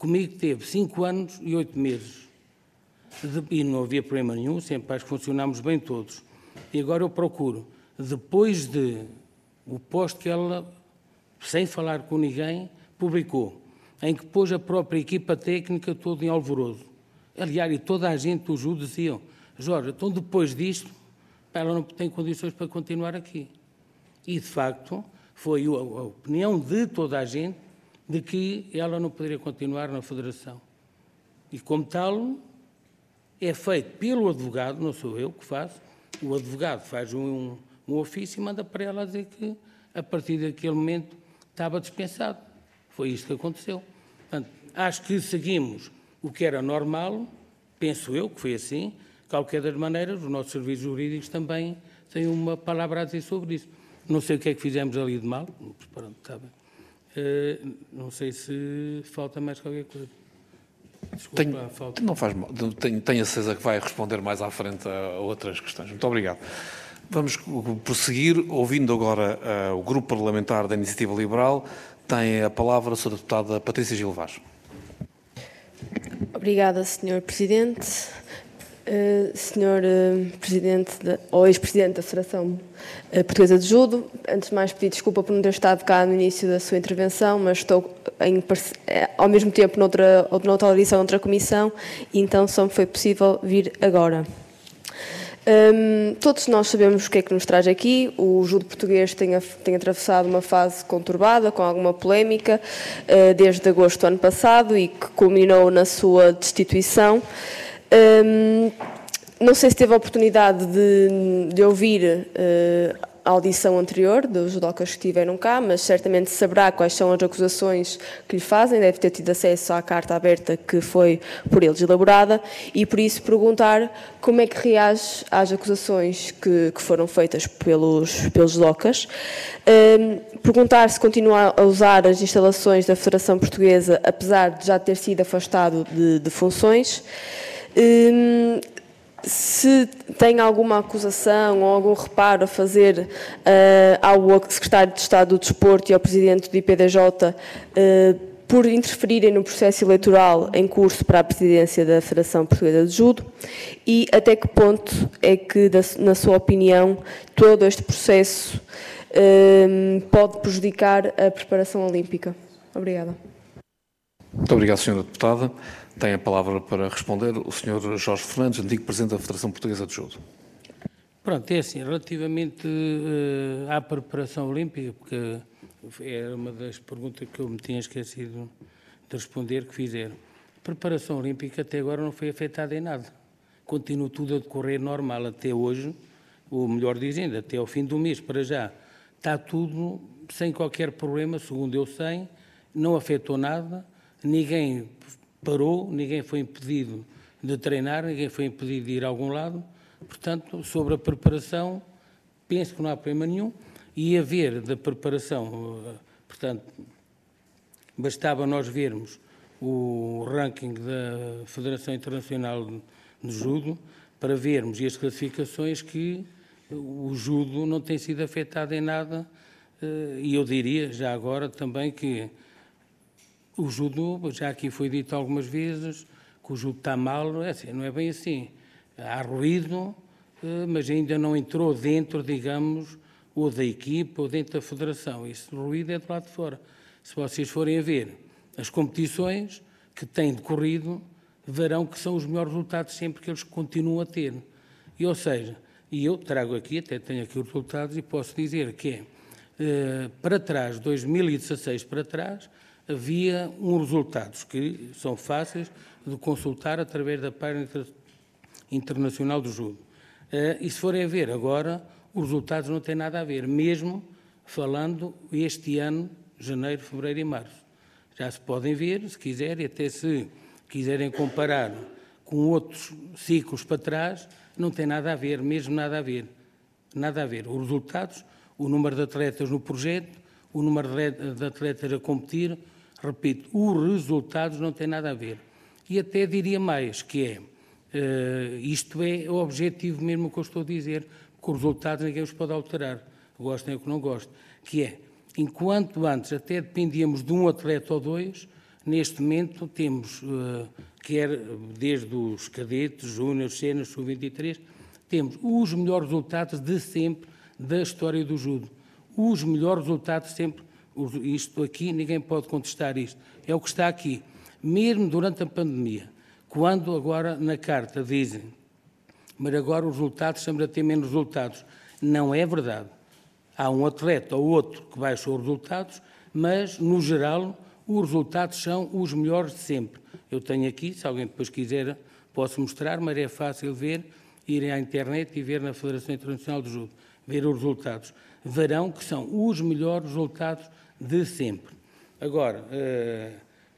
Comigo teve cinco anos e oito meses. De, e não havia problema nenhum, sempre acho que funcionámos bem todos. E agora eu procuro, depois de o posto que ela, sem falar com ninguém, publicou, em que pôs a própria equipa técnica toda em alvoroço. Aliás, e toda a gente do J U diziam, Jorge, então depois disto, ela não tem condições para continuar aqui. E, de facto, foi a opinião de toda a gente de que ela não poderia continuar na Federação. E, como tal, é feito pelo advogado, não sou eu que faço, o advogado faz um, um ofício e manda para ela a dizer que, a partir daquele momento, estava dispensado. Foi isto que aconteceu. Portanto, acho que seguimos o que era normal, penso eu que foi assim. De qualquer das maneiras, os nossos serviços jurídicos também têm uma palavra a dizer sobre isso. Não sei o que é que fizemos ali de mal, pronto, está bem. Uh, não sei se falta mais qualquer coisa. Desculpa, tenho, falta. Não faz mal, tenho, tenho a certeza que vai responder mais à frente a outras questões. Muito obrigado. Vamos prosseguir, ouvindo agora uh, o Grupo Parlamentar da Iniciativa Liberal. Tem a palavra a senhora deputada Patrícia Gil Vaz. Obrigada, senhor Presidente. Uh, senhor uh, Presidente, de, ou ex-Presidente da Federação uh, Portuguesa de Judo, antes de mais pedir desculpa por não ter estado cá no início da sua intervenção, mas estou em, ao mesmo tempo noutra, noutra audição, noutra comissão, e então só me foi possível vir agora. Um, todos nós sabemos o que é que nos traz aqui. O judo português tem, tem atravessado uma fase conturbada, com alguma polémica, uh, desde agosto do ano passado e que culminou na sua destituição. Um, não sei se teve a oportunidade de, de ouvir uh, a audição anterior dos judocas que estiveram cá, mas certamente saberá quais são as acusações que lhe fazem, deve ter tido acesso à carta aberta que foi por eles elaborada, e por isso perguntar como é que reage às acusações que, que foram feitas pelos, pelos judocas, um, perguntar se continua a usar as instalações da Federação Portuguesa, apesar de já ter sido afastado de, de funções, um, se tem alguma acusação ou algum reparo a fazer uh, ao Secretário de Estado do Desporto e ao Presidente do I P D J uh, por interferirem no processo eleitoral em curso para a presidência da Federação Portuguesa de Judo, e até que ponto é que, na sua opinião, todo este processo uh, pode prejudicar a preparação olímpica? Obrigada. Muito obrigado, senhora Deputada. Tem a palavra para responder o senhor Jorge Fernandes, antigo Presidente da Federação Portuguesa de Judo. Pronto, é assim, relativamente uh, à preparação olímpica, porque era uma das perguntas que eu me tinha esquecido de responder, que fizeram. A preparação olímpica até agora não foi afetada em nada. Continua tudo a decorrer normal até hoje, ou melhor dizendo, até ao fim do mês, para já. Está tudo sem qualquer problema, segundo eu sei, não afetou nada, ninguém parou, ninguém foi impedido de treinar, ninguém foi impedido de ir a algum lado. Portanto, sobre a preparação, penso que não há problema nenhum. E a ver da preparação, portanto, bastava nós vermos o ranking da Federação Internacional de Judo para vermos e as classificações que o judo não tem sido afetado em nada. E eu diria, já agora, também que o judo, já aqui foi dito algumas vezes, que o judo está mal, é assim, não é bem assim. Há ruído, mas ainda não entrou dentro, digamos, ou da equipa ou dentro da federação. Esse ruído é do lado de fora. Se vocês forem a ver as competições que têm decorrido, verão que são os melhores resultados sempre que eles continuam a ter. E, ou seja, e eu trago aqui, até tenho aqui os resultados, e posso dizer que é, eh, para trás, dois mil e dezasseis para trás, havia uns resultados que são fáceis de consultar através da página internacional do judo. Uh, e se forem a ver agora, os resultados não têm nada a ver, mesmo falando este ano, janeiro, fevereiro e março. Já se podem ver, se quiserem, até se quiserem comparar com outros ciclos para trás, não tem nada a ver, mesmo nada a ver. Nada a ver. Os resultados, o número de atletas no projeto, o número de atletas a competir, repito, os resultados não têm nada a ver. E até diria mais, que é, uh, isto é o objetivo mesmo que eu estou a dizer, porque os resultados ninguém os pode alterar, gostem ou que não gostem, que é, enquanto antes até dependíamos de um atleta ou dois, neste momento temos, uh, quer desde os cadetes, júniores, séniores, sub vinte e três, temos os melhores resultados de sempre da história do judo. Os melhores resultados sempre, isto aqui, ninguém pode contestar isto, é o que está aqui. Mesmo durante a pandemia, quando agora na carta dizem, mas agora os resultados estamos a ter menos resultados. Não é verdade. Há um atleta ou outro que baixou os resultados, mas, no geral, os resultados são os melhores de sempre. Eu tenho aqui, se alguém depois quiser, posso mostrar, mas é fácil ver, irem à internet e ver na Federação Internacional de Judo, ver os resultados. Verão que são os melhores resultados de sempre. Agora, uh,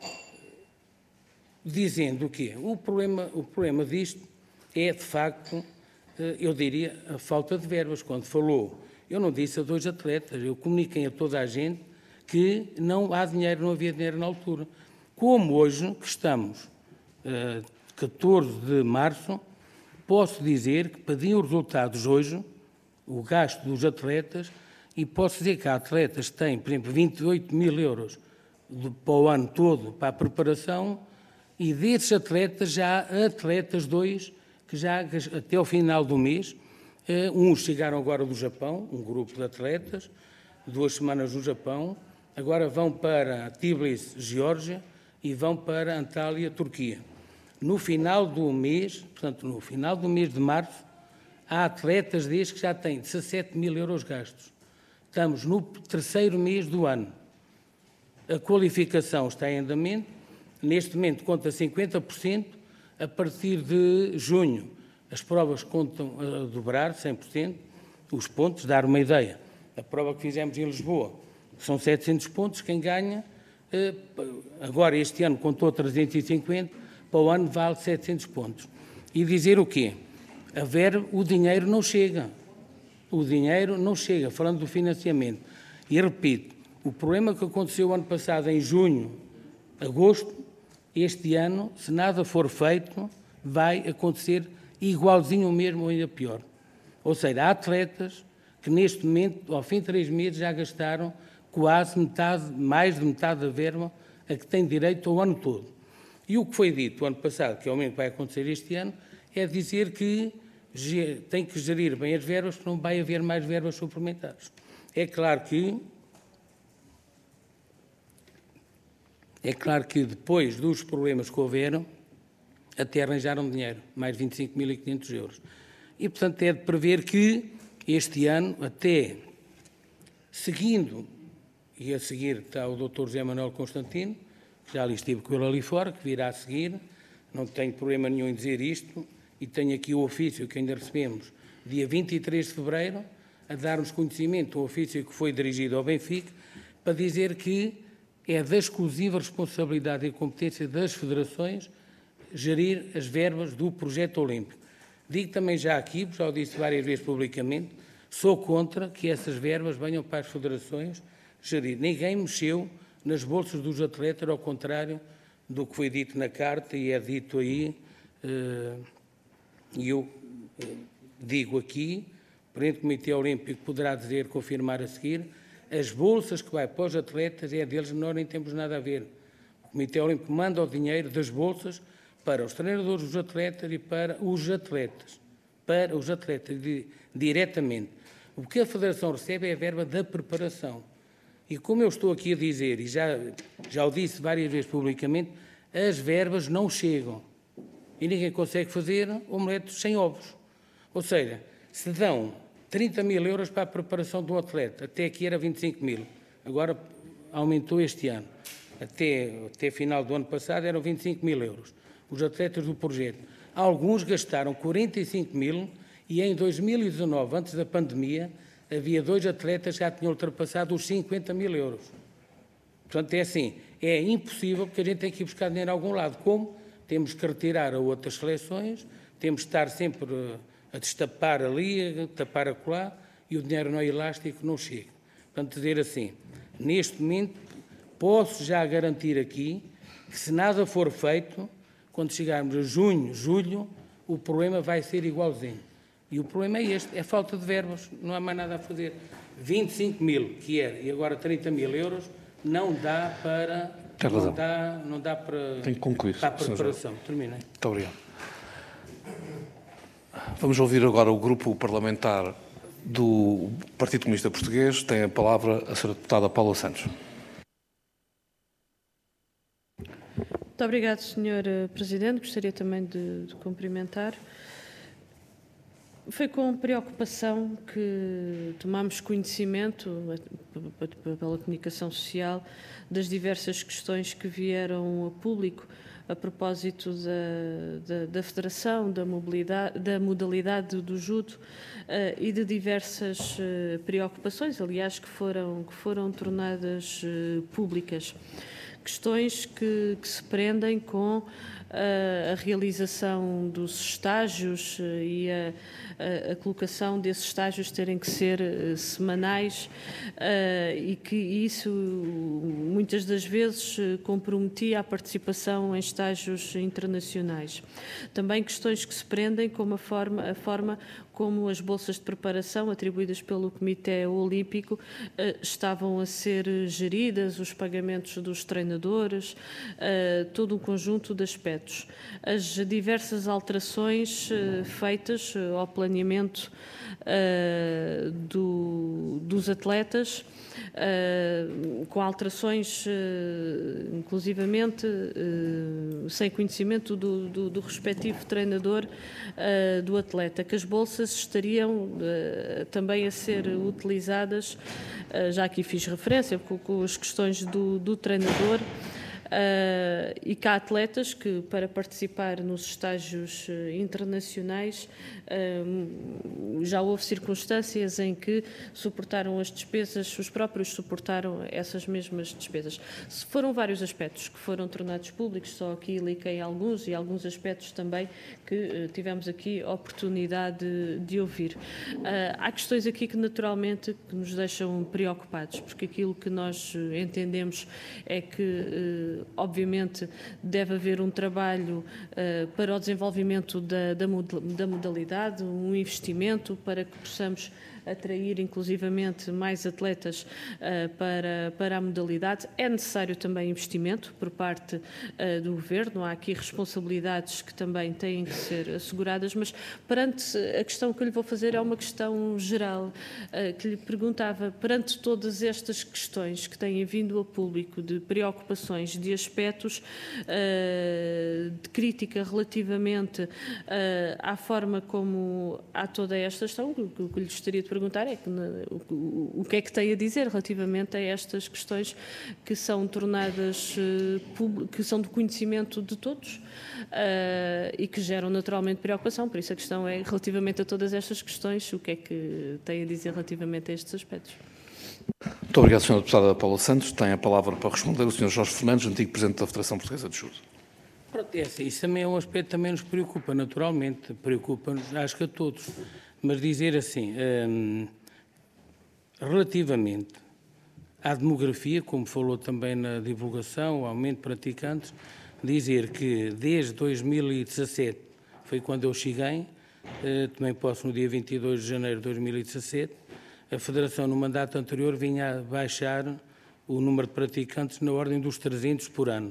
dizendo o quê? O problema, o problema disto é, de facto, uh, eu diria, a falta de verbas. Quando falou, eu não disse a dois atletas, eu comuniquei a toda a gente que não há dinheiro, não havia dinheiro na altura. Como hoje, que estamos, uh, catorze de março, posso dizer que pediam os resultados hoje, o gasto dos atletas, e posso dizer que há atletas que têm, por exemplo, vinte e oito mil euros de, para o ano todo para a preparação, e desses atletas já há atletas, dois, que já até ao final do mês, uh, uns chegaram agora do Japão, um grupo de atletas, duas semanas no Japão, agora vão para Tbilisi, Geórgia, e vão para Antália, Turquia. No final do mês, portanto, no final do mês de março, há atletas destes que já têm dezassete mil euros gastos. Estamos no terceiro mês do ano. A qualificação está em andamento, neste momento conta cinquenta por cento, a partir de junho as provas contam a dobrar cem por cento, os pontos, dar uma ideia. A prova que fizemos em Lisboa são setecentos pontos, quem ganha, agora este ano contou trezentos e cinquenta, para o ano vale setecentos pontos. E dizer o quê? A ver, o dinheiro não chega. O dinheiro não chega, falando do financiamento. E repito, o problema que aconteceu ano passado, em junho, agosto, este ano, se nada for feito, vai acontecer igualzinho o mesmo ou ainda pior. Ou seja, há atletas que neste momento, ao fim de três meses, já gastaram quase metade, mais de metade da verba a que têm direito ao ano todo. E o que foi dito o ano passado, que é o mesmo que vai acontecer este ano, é dizer que tem que gerir bem as verbas, porque não vai haver mais verbas suplementares. É claro que é claro que depois dos problemas que houveram, até arranjaram dinheiro, mais vinte e cinco mil e quinhentos euros. E, portanto, é de prever que este ano, até seguindo, e a seguir está o doutor José Manuel Constantino, que já ali estive com ele ali fora, que virá a seguir, não tenho problema nenhum em dizer isto, e tenho aqui o ofício que ainda recebemos, dia vinte e três de fevereiro, a dar-nos conhecimento, um ofício que foi dirigido ao Benfica, para dizer que é da exclusiva responsabilidade e competência das federações gerir as verbas do projeto olímpico. Digo também já aqui, já o disse várias vezes publicamente, sou contra que essas verbas venham para as federações gerir. Ninguém mexeu nas bolsas dos atletas, ao contrário do que foi dito na carta e é dito aí, e eu digo aqui, o Presidente do Comitê Olímpico poderá dizer, confirmar a seguir, as bolsas que vai para os atletas é deles, nós nem temos nada a ver. O Comitê Olímpico manda o dinheiro das bolsas para os treinadores dos atletas e para os atletas, para os atletas de, diretamente. O que a Federação recebe é a verba da preparação. E como eu estou aqui a dizer, e já, já o disse várias vezes publicamente, as verbas não chegam. E ninguém consegue fazer omeletes sem ovos. Ou seja, se dão trinta mil euros para a preparação do atleta, até aqui era vinte e cinco mil, agora aumentou este ano. Até, até final do ano passado eram vinte e cinco mil euros. Os atletas do projeto. Alguns gastaram quarenta e cinco mil e em dois mil e dezanove, antes da pandemia, havia dois atletas que já tinham ultrapassado os cinquenta mil euros. Portanto, é assim, é impossível porque a gente tem que ir buscar dinheiro a algum lado. Como? Temos que retirar a outras seleções, temos que estar sempre a destapar ali, a tapar acolá, e o dinheiro não é elástico, não chega. Portanto, dizer assim, neste momento, posso já garantir aqui que se nada for feito, quando chegarmos a junho, julho, o problema vai ser igualzinho. E o problema é este, é falta de verbas, não há mais nada a fazer. vinte e cinco mil, que era, e agora trinta mil euros, não dá para Tem razão. Não dá, não dá para, Tem que concluir, para a senhor preparação. Terminei. Muito obrigado. Vamos ouvir agora o grupo parlamentar do Partido Comunista Português. Tem a palavra a senhora deputada Paula Santos. Muito obrigado, senhor Presidente. Gostaria também de, de cumprimentar. Foi com preocupação que tomámos conhecimento, pela comunicação social, das diversas questões que vieram a público a propósito da, da, da Federação, da, mobilidade, da modalidade do judo uh, e de diversas uh, preocupações, aliás, que foram, que foram tornadas uh, públicas. Questões que, que se prendem com uh, a realização dos estágios uh, e a, a, a colocação desses estágios terem que ser uh, semanais uh, e que isso muitas das vezes uh, comprometia a participação em estágios internacionais. Também questões que se prendem com a forma, a forma como as bolsas de preparação atribuídas pelo Comitê Olímpico uh, estavam a ser geridas, os pagamentos dos treinadores, uh, todo um conjunto de aspectos. As diversas alterações uh, feitas uh, ao planeamento uh, do, dos atletas, uh, com alterações, uh, inclusivamente, uh, sem conhecimento do, do, do respectivo treinador uh, do atleta, que as bolsas estariam uh, também a ser utilizadas, uh, já aqui fiz referência com, com as questões do, do treinador, uh, e que há atletas que, para participar nos estágios uh, internacionais, uh, já houve circunstâncias em que suportaram as despesas, os próprios suportaram essas mesmas despesas. Foram vários aspectos que foram tornados públicos, só aqui liquei alguns e alguns aspectos também que uh, tivemos aqui a oportunidade de, de ouvir. Uh, há questões aqui que naturalmente que nos deixam preocupados, porque aquilo que nós entendemos é que, uh, obviamente, deve haver um trabalho uh, para o desenvolvimento da, da, da modalidade, um investimento para que possamos atrair inclusivamente mais atletas uh, para, para a modalidade. É necessário também investimento por parte uh, do Governo, há aqui responsabilidades que também têm que ser asseguradas, mas perante a questão que eu lhe vou fazer é uma questão geral, uh, que lhe perguntava, perante todas estas questões que têm vindo a público, de preocupações, de aspectos uh, de crítica relativamente uh, à forma como há toda esta questão, o que lhe gostaria de perguntar é que, o, o que é que tem a dizer relativamente a estas questões que são tornadas, uh, que são do conhecimento de todos uh, e que geram naturalmente preocupação. Por isso a questão é, relativamente a todas estas questões, o que é que tem a dizer relativamente a estes aspectos? Muito obrigado, senhora deputada Paula Santos. Tem a palavra para responder o senhor Jorge Fernandes, antigo Presidente da Federação Portuguesa de Judo. Pronto, isso também é um aspecto que também nos preocupa, naturalmente. Preocupa-nos, acho que a todos. Mas dizer assim, hum, relativamente à demografia, como falou também na divulgação, o aumento de praticantes, dizer que desde dois mil e dezassete, foi quando eu cheguei, eh, também posso no dia vinte e dois de janeiro de dois mil e dezassete, a Federação no mandato anterior vinha a baixar o número de praticantes na ordem dos trezentos por ano.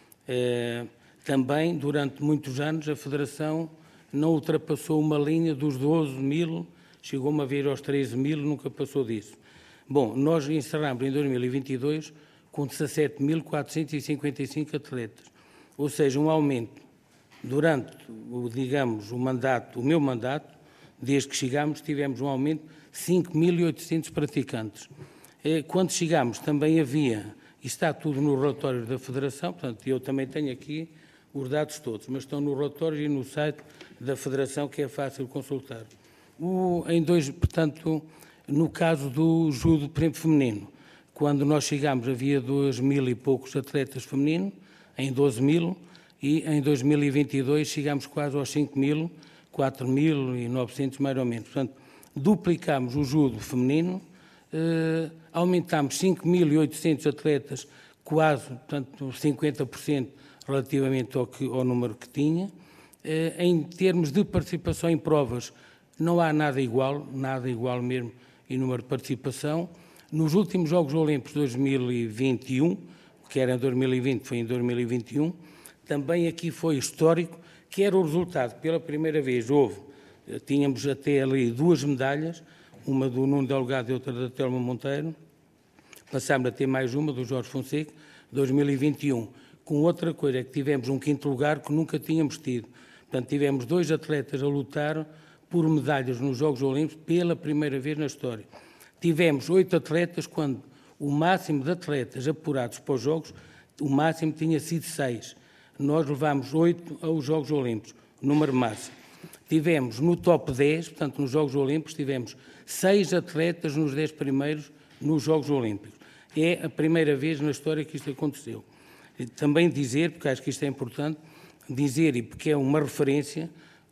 Eh, também, durante muitos anos, a Federação não ultrapassou uma linha dos doze mil, chegou-me a vir aos treze mil, nunca passou disso. Bom, nós encerramos em dois mil e vinte e dois com dezassete mil quatrocentos e cinquenta e cinco atletas, ou seja, um aumento durante, o, digamos, o mandato, o meu mandato, desde que chegámos, tivemos um aumento de cinco mil e oitocentos praticantes. Quando chegámos também havia, e está tudo no relatório da Federação, portanto, eu também tenho aqui os dados todos, mas estão no relatório e no site da Federação, que é fácil consultar. O, em dois, portanto, no caso do judo feminino, quando nós chegámos havia dois mil e poucos atletas femininos, em doze mil, e em dois mil e vinte e dois chegámos quase aos cinco mil, quatro mil e novecentos mais ou menos. Portanto, duplicámos o judo feminino, eh, aumentámos cinco mil e oitocentos atletas, quase, portanto, cinquenta por cento relativamente ao, que, ao número que tinha. Eh, em termos de participação em provas, não há nada igual, nada igual mesmo em número de participação. Nos últimos Jogos Olímpicos de dois mil e vinte e um, que era em dois mil e vinte, foi em dois mil e vinte e um. Também aqui foi histórico, que era o resultado. Pela primeira vez houve, tínhamos até ali duas medalhas, uma do Nuno Delgado e outra da Telma Monteiro. Passámos a ter mais uma, do Jorge Fonseca, dois mil e vinte e um. Com outra coisa, é que tivemos um quinto lugar que nunca tínhamos tido. Portanto, tivemos dois atletas a lutar por medalhas nos Jogos Olímpicos pela primeira vez na história. Tivemos oito atletas, quando o máximo de atletas apurados para os Jogos, o máximo tinha sido seis. Nós levámos oito aos Jogos Olímpicos, número máximo. Tivemos no top dez, portanto, nos Jogos Olímpicos, tivemos seis atletas nos dez primeiros nos Jogos Olímpicos. É a primeira vez na história que isto aconteceu. E também dizer, porque acho que isto é importante, dizer, e porque é uma referência,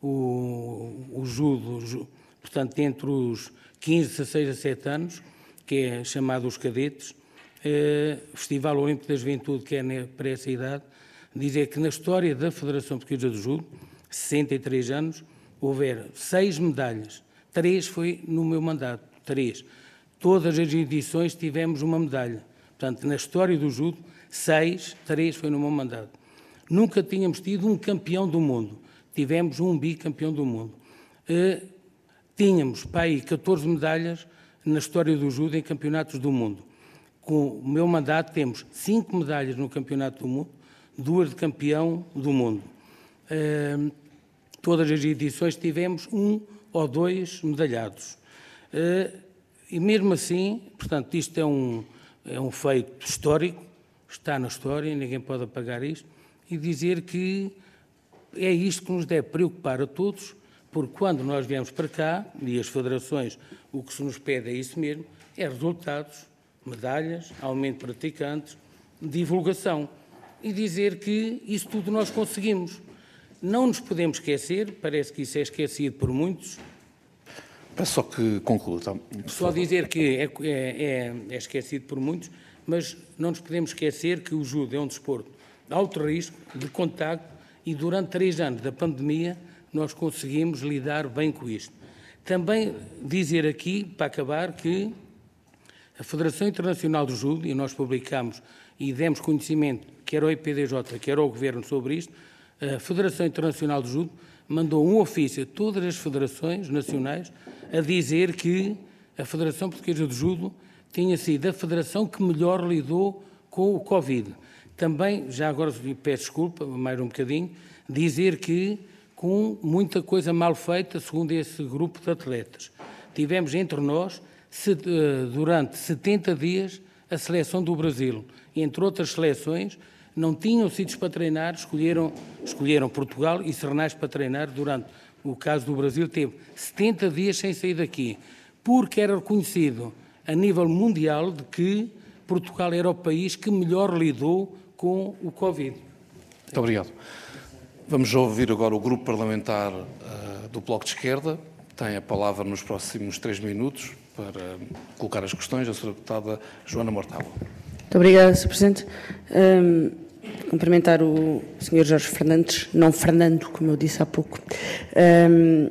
o, o judo, o judo, portanto, entre os quinze, dezasseis a sete anos, que é chamado os cadetes, eh, Festival Olímpico da Juventude, que é para essa idade, dizer que na história da Federação Portuguesa de Judo, sessenta e três anos, houveram seis medalhas. Três foi no meu mandato, três. Todas as edições tivemos uma medalha. Portanto, na história do judo, seis, três foi no meu mandato. Nunca tínhamos tido um campeão do mundo. Tivemos um bicampeão do mundo. Uh, tínhamos, para aí, catorze medalhas na história do judo em campeonatos do mundo. Com o meu mandato temos cinco medalhas no campeonato do mundo, duas de campeão do mundo. Uh, todas as edições tivemos um ou dois medalhados. Uh, e mesmo assim, portanto, isto é um, é um feito histórico, está na história, ninguém pode apagar isto, e dizer que é isto que nos deve preocupar a todos, porque quando nós viemos para cá, e as federações, o que se nos pede é isso mesmo, é resultados, medalhas, aumento de praticantes, divulgação, e dizer que isso tudo nós conseguimos. Não nos podemos esquecer, parece que isso é esquecido por muitos. Peço só que conclua. Então, só dizer que é, é, é esquecido por muitos, mas não nos podemos esquecer que o judo é um desporto de alto risco, de contacto, e durante três anos da pandemia nós conseguimos lidar bem com isto. Também dizer aqui, para acabar, que a Federação Internacional do Judo, e nós publicamos e demos conhecimento, quer ao I P D J, quer ao Governo sobre isto, a Federação Internacional do Judo mandou um ofício a todas as federações nacionais a dizer que a Federação Portuguesa de Judo tinha sido a federação que melhor lidou com o Covid. Também, já agora peço desculpa, mais um bocadinho, dizer que com muita coisa mal feita, segundo esse grupo de atletas. Tivemos entre nós, durante setenta dias, a seleção do Brasil. Entre outras seleções, não tinham sítios para treinar, escolheram, escolheram Portugal e Sernais para treinar durante, o caso do Brasil, teve setenta dias sem sair daqui, porque era reconhecido a nível mundial de que Portugal era o país que melhor lidou com o Covid. Muito obrigado. Vamos ouvir agora o Grupo Parlamentar uh, do Bloco de Esquerda. Tem a palavra nos próximos três minutos para colocar as questões a senhora deputada Joana Mortágua. Muito obrigada, senhor Presidente. Um, cumprimentar o senhor Jorge Fernandes, não Fernando, como eu disse há pouco. Um,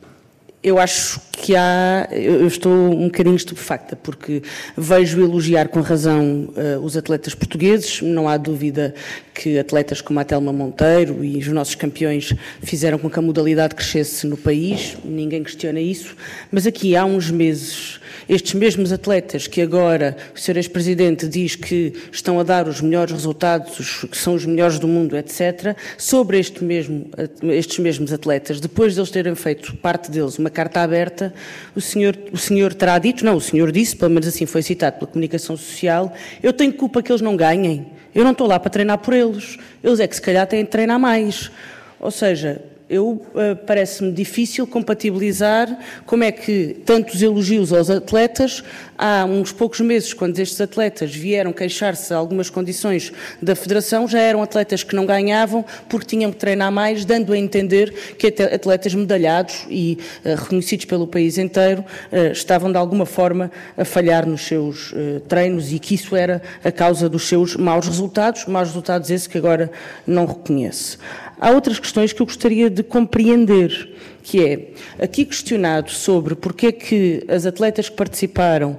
Eu acho que há, eu estou um bocadinho estupefacta, porque vejo elogiar com razão uh, os atletas portugueses, não há dúvida que atletas como a Telma Monteiro e os nossos campeões fizeram com que a modalidade crescesse no país, ninguém questiona isso, mas aqui há uns meses, estes mesmos atletas que agora o senhor ex-presidente diz que estão a dar os melhores resultados, que são os melhores do mundo, etcétera, sobre este mesmo, estes mesmos atletas, depois de eles terem feito, parte deles, uma carta aberta, o senhor, o senhor terá dito, não, o senhor disse, pelo menos assim foi citado pela comunicação social, eu tenho culpa que eles não ganhem, eu não estou lá para treinar por eles, eles é que se calhar têm de treinar mais. Ou seja, eu, uh, parece-me difícil compatibilizar como é que tantos elogios aos atletas, há uns poucos meses, quando estes atletas vieram queixar-se de algumas condições da Federação, já eram atletas que não ganhavam porque tinham que treinar mais, dando a entender que atletas medalhados e uh, reconhecidos pelo país inteiro uh, estavam de alguma forma a falhar nos seus uh, treinos e que isso era a causa dos seus maus resultados, maus resultados esses que agora não reconhece. Há outras questões que eu gostaria de compreender que é aqui questionado sobre porque é que as atletas que participaram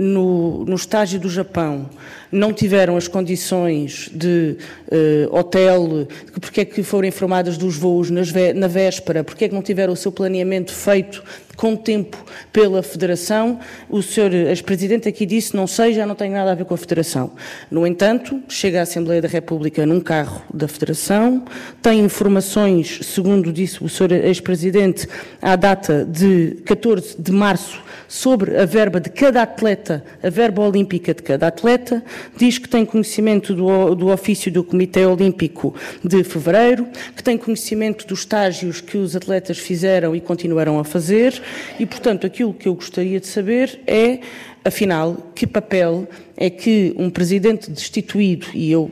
no, no estágio do Japão não tiveram as condições de uh, hotel, porque é que foram informadas dos voos nas vé na véspera, porque é que não tiveram o seu planeamento feito com tempo pela Federação. O senhor ex-presidente aqui disse, não sei, já não tem nada a ver com a Federação. No entanto, chega à Assembleia da República num carro da Federação, tem informações, segundo disse o senhor ex-presidente, à data de catorze de março, sobre a verba de cada atleta, a verba olímpica de cada atleta, diz que tem conhecimento do, do ofício do Comitê Olímpico de fevereiro, que tem conhecimento dos estágios que os atletas fizeram e continuaram a fazer, e, portanto, aquilo que eu gostaria de saber é, afinal, que papel é que um presidente destituído, e eu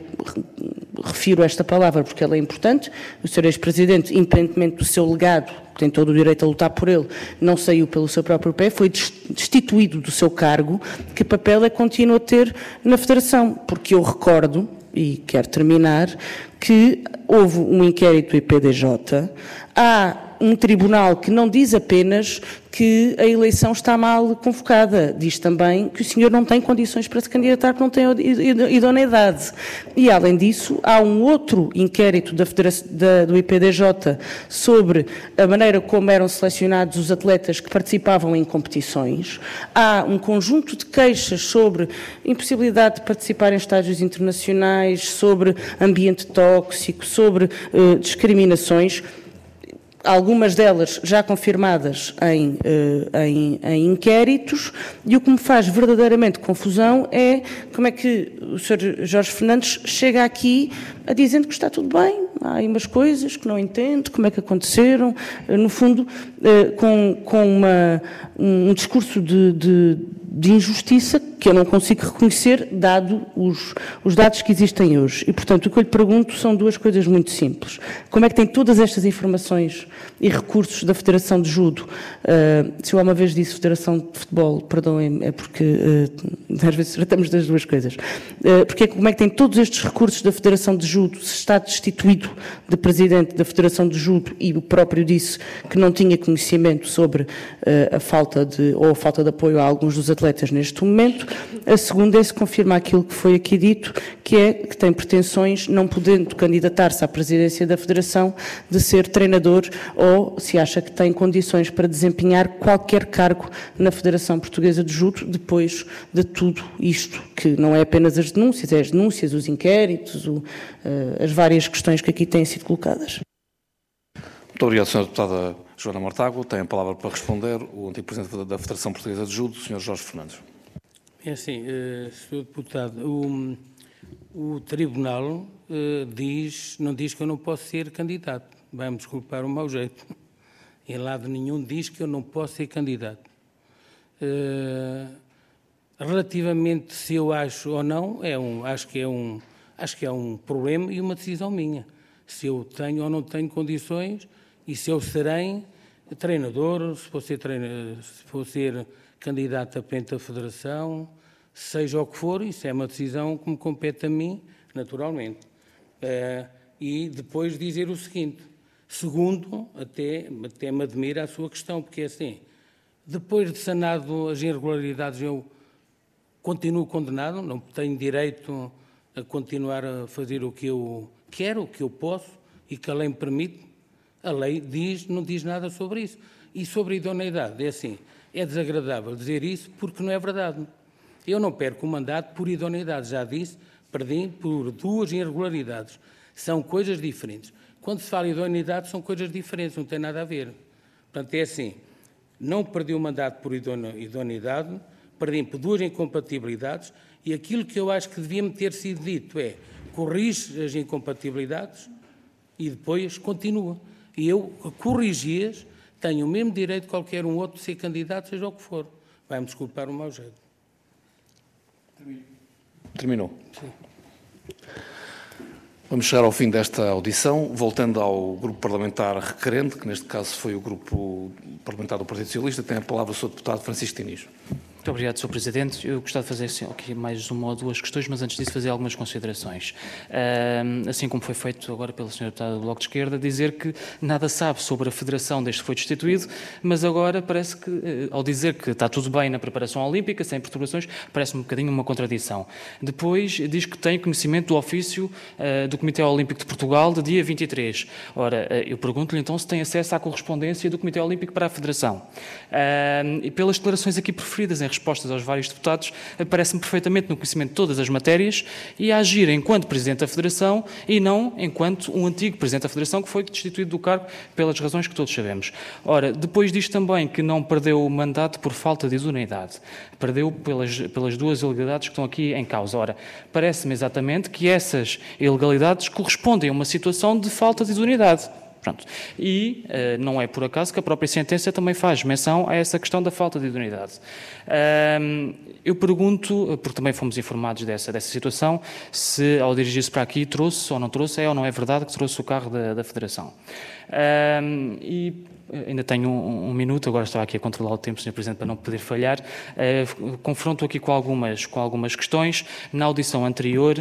refiro esta palavra porque ela é importante, o senhor ex-presidente, independentemente do seu legado, tem todo o direito a lutar por ele, não saiu pelo seu próprio pé, foi destituído do seu cargo, que papel é que continua a ter na Federação? Porque eu recordo, e quero terminar, que houve um inquérito do I P D J, há um tribunal que não diz apenas que a eleição está mal convocada, diz também que o senhor não tem condições para se candidatar, porque não tem idoneidade. E, além disso, há um outro inquérito da da, do I P D J sobre a maneira como eram selecionados os atletas que participavam em competições. Há um conjunto de queixas sobre impossibilidade de participar em estágios internacionais, sobre ambiente tóxico, sobre uh, discriminações, algumas delas já confirmadas em, em, em inquéritos, e o que me faz verdadeiramente confusão é como é que o senhor Jorge Fernandes chega aqui a dizendo que está tudo bem, há aí umas coisas que não entende, como é que aconteceram, no fundo, com, com uma, um discurso de, de, de injustiça que eu não consigo reconhecer, dado os, os dados que existem hoje. E, portanto, o que eu lhe pergunto são duas coisas muito simples. Como é que tem todas estas informações e recursos da Federação de Judo? Uh, se eu uma vez disse Federação de Futebol, perdoem-me, é porque uh, às vezes tratamos das duas coisas. Uh, porque como é que tem todos estes recursos da Federação de Judo, se está destituído de presidente da Federação de Judo, e o próprio disse que não tinha conhecimento sobre uh, a falta de, ou a falta de apoio a alguns dos atletas neste momento. A segunda é se confirma aquilo que foi aqui dito, que é que tem pretensões, não podendo candidatar-se à presidência da Federação, de ser treinador, ou se acha que tem condições para desempenhar qualquer cargo na Federação Portuguesa de Judo, depois de tudo isto, que não é apenas as denúncias, é as denúncias, os inquéritos, o, uh, as várias questões que aqui têm sido colocadas. Muito obrigado, senhora Deputada Joana Mortágua. Tem a palavra para responder o antigo Presidente da Federação Portuguesa de Judo, senhor Jorge Fernandes. É assim, uh, senhor Deputado, o, o Tribunal uh, diz, não diz que eu não posso ser candidato. Vai-me desculpar o mau jeito. Em lado nenhum diz que eu não posso ser candidato. Uh, relativamente se eu acho ou não, é um, acho, que é um, acho que é um problema e uma decisão minha. Se eu tenho ou não tenho condições e se eu serei treinador, se for ser, treina, se for ser candidato a presidente da Federação, seja o que for, isso é uma decisão que me compete a mim, naturalmente. Uh, e depois dizer o seguinte, segundo, até, até me admira a sua questão, porque é assim, depois de sanado as irregularidades, eu continuo condenado, não tenho direito a continuar a fazer o que eu quero, o que eu posso e que a lei me permite. A lei diz, não diz nada sobre isso. E sobre a idoneidade, é assim, é desagradável dizer isso porque não é verdade. Eu não perco o mandato por idoneidade, já disse, perdi por duas irregularidades. São coisas diferentes. Quando se fala em idoneidade, são coisas diferentes, não tem nada a ver. Portanto, é assim, não perdi o mandato por idoneidade, perdi por duas incompatibilidades, e aquilo que eu acho que devia-me ter sido dito é, corrige as incompatibilidades e depois continua. E eu corrigi-as, tenho o mesmo direito que qualquer um outro de ser candidato, seja o que for. Vai-me desculpar o mau jeito. Terminou. Sim. Vamos chegar ao fim desta audição, voltando ao grupo parlamentar requerente, que neste caso foi o grupo parlamentar do Partido Socialista. Tem a palavra o senhor deputado Francisco Diniz. Muito obrigado, senhor Presidente. Eu gostava de fazer assim, aqui mais uma ou duas questões, mas antes disso fazer algumas considerações. Uh, assim como foi feito agora pela senhora deputada do Bloco de Esquerda, dizer que nada sabe sobre a federação desde que foi destituído, mas agora parece que, uh, ao dizer que está tudo bem na preparação olímpica, sem perturbações, parece-me um bocadinho uma contradição. Depois diz que tem conhecimento do ofício uh, do Comitê Olímpico de Portugal de dia vinte e três. Ora, uh, eu pergunto-lhe então se tem acesso à correspondência do Comitê Olímpico para a Federação. Uh, e pelas declarações aqui preferidas em respostas aos vários deputados, parece-me perfeitamente no conhecimento de todas as matérias e a agir enquanto Presidente da Federação e não enquanto um antigo Presidente da Federação que foi destituído do cargo pelas razões que todos sabemos. Ora, depois diz também que não perdeu o mandato por falta de idoneidade. Perdeu pelas, pelas duas ilegalidades que estão aqui em causa. Ora, parece-me exatamente que essas ilegalidades correspondem a uma situação de falta de idoneidade. Pronto. E uh, não é por acaso que a própria sentença também faz menção a essa questão da falta de idoneidade. Uh, eu pergunto, porque também fomos informados dessa, dessa situação, se ao dirigir-se para aqui trouxe ou não trouxe, é ou não é verdade que trouxe o carro da, da Federação. Uh, e ainda tenho um, um minuto, agora estava aqui a controlar o tempo, senhor Presidente, para não poder falhar. Uh, confronto aqui com algumas, com algumas questões. Na audição anterior,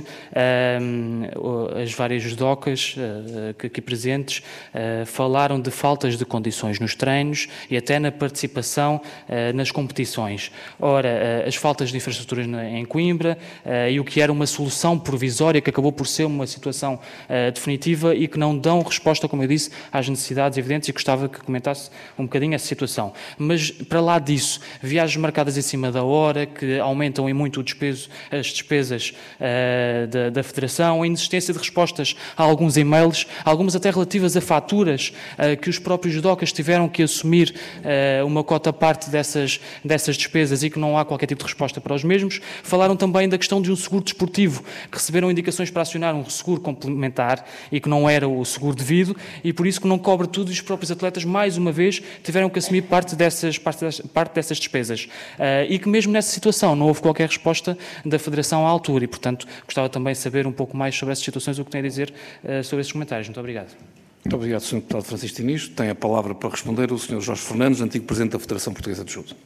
uh, as várias judocas uh, que aqui presentes uh, falaram de faltas de condições nos treinos e até na participação uh, nas competições. Ora, uh, as faltas de infraestruturas na, em Coimbra uh, e o que era uma solução provisória que acabou por ser uma situação uh, definitiva e que não dão resposta, como eu disse, às necessidades evidentes, e gostava que comentasse um bocadinho essa situação. Mas, para lá disso, viagens marcadas em cima da hora, que aumentam em muito o despeso, as despesas uh, da, da Federação, a inexistência de respostas a alguns e-mails, algumas até relativas a faturas, uh, que os próprios judocas tiveram que assumir uh, uma cota parte dessas, dessas despesas e que não há qualquer tipo de resposta para os mesmos. Falaram também da questão de um seguro desportivo, que receberam indicações para acionar um seguro complementar e que não era o seguro devido, e por isso que não cobre tudo, e os próprios atletas, mais uma vez, tiveram que assumir parte dessas, parte dessas, parte dessas despesas. Uh, e que mesmo nessa situação não houve qualquer resposta da Federação à altura e, portanto, gostava também de saber um pouco mais sobre essas situações, o que tem a dizer uh, sobre esses comentários. Muito obrigado. Muito obrigado, senhor Deputado Francisco Diniz. Tem a palavra para responder o senhor Jorge Fernandes, antigo Presidente da Federação Portuguesa de Judo.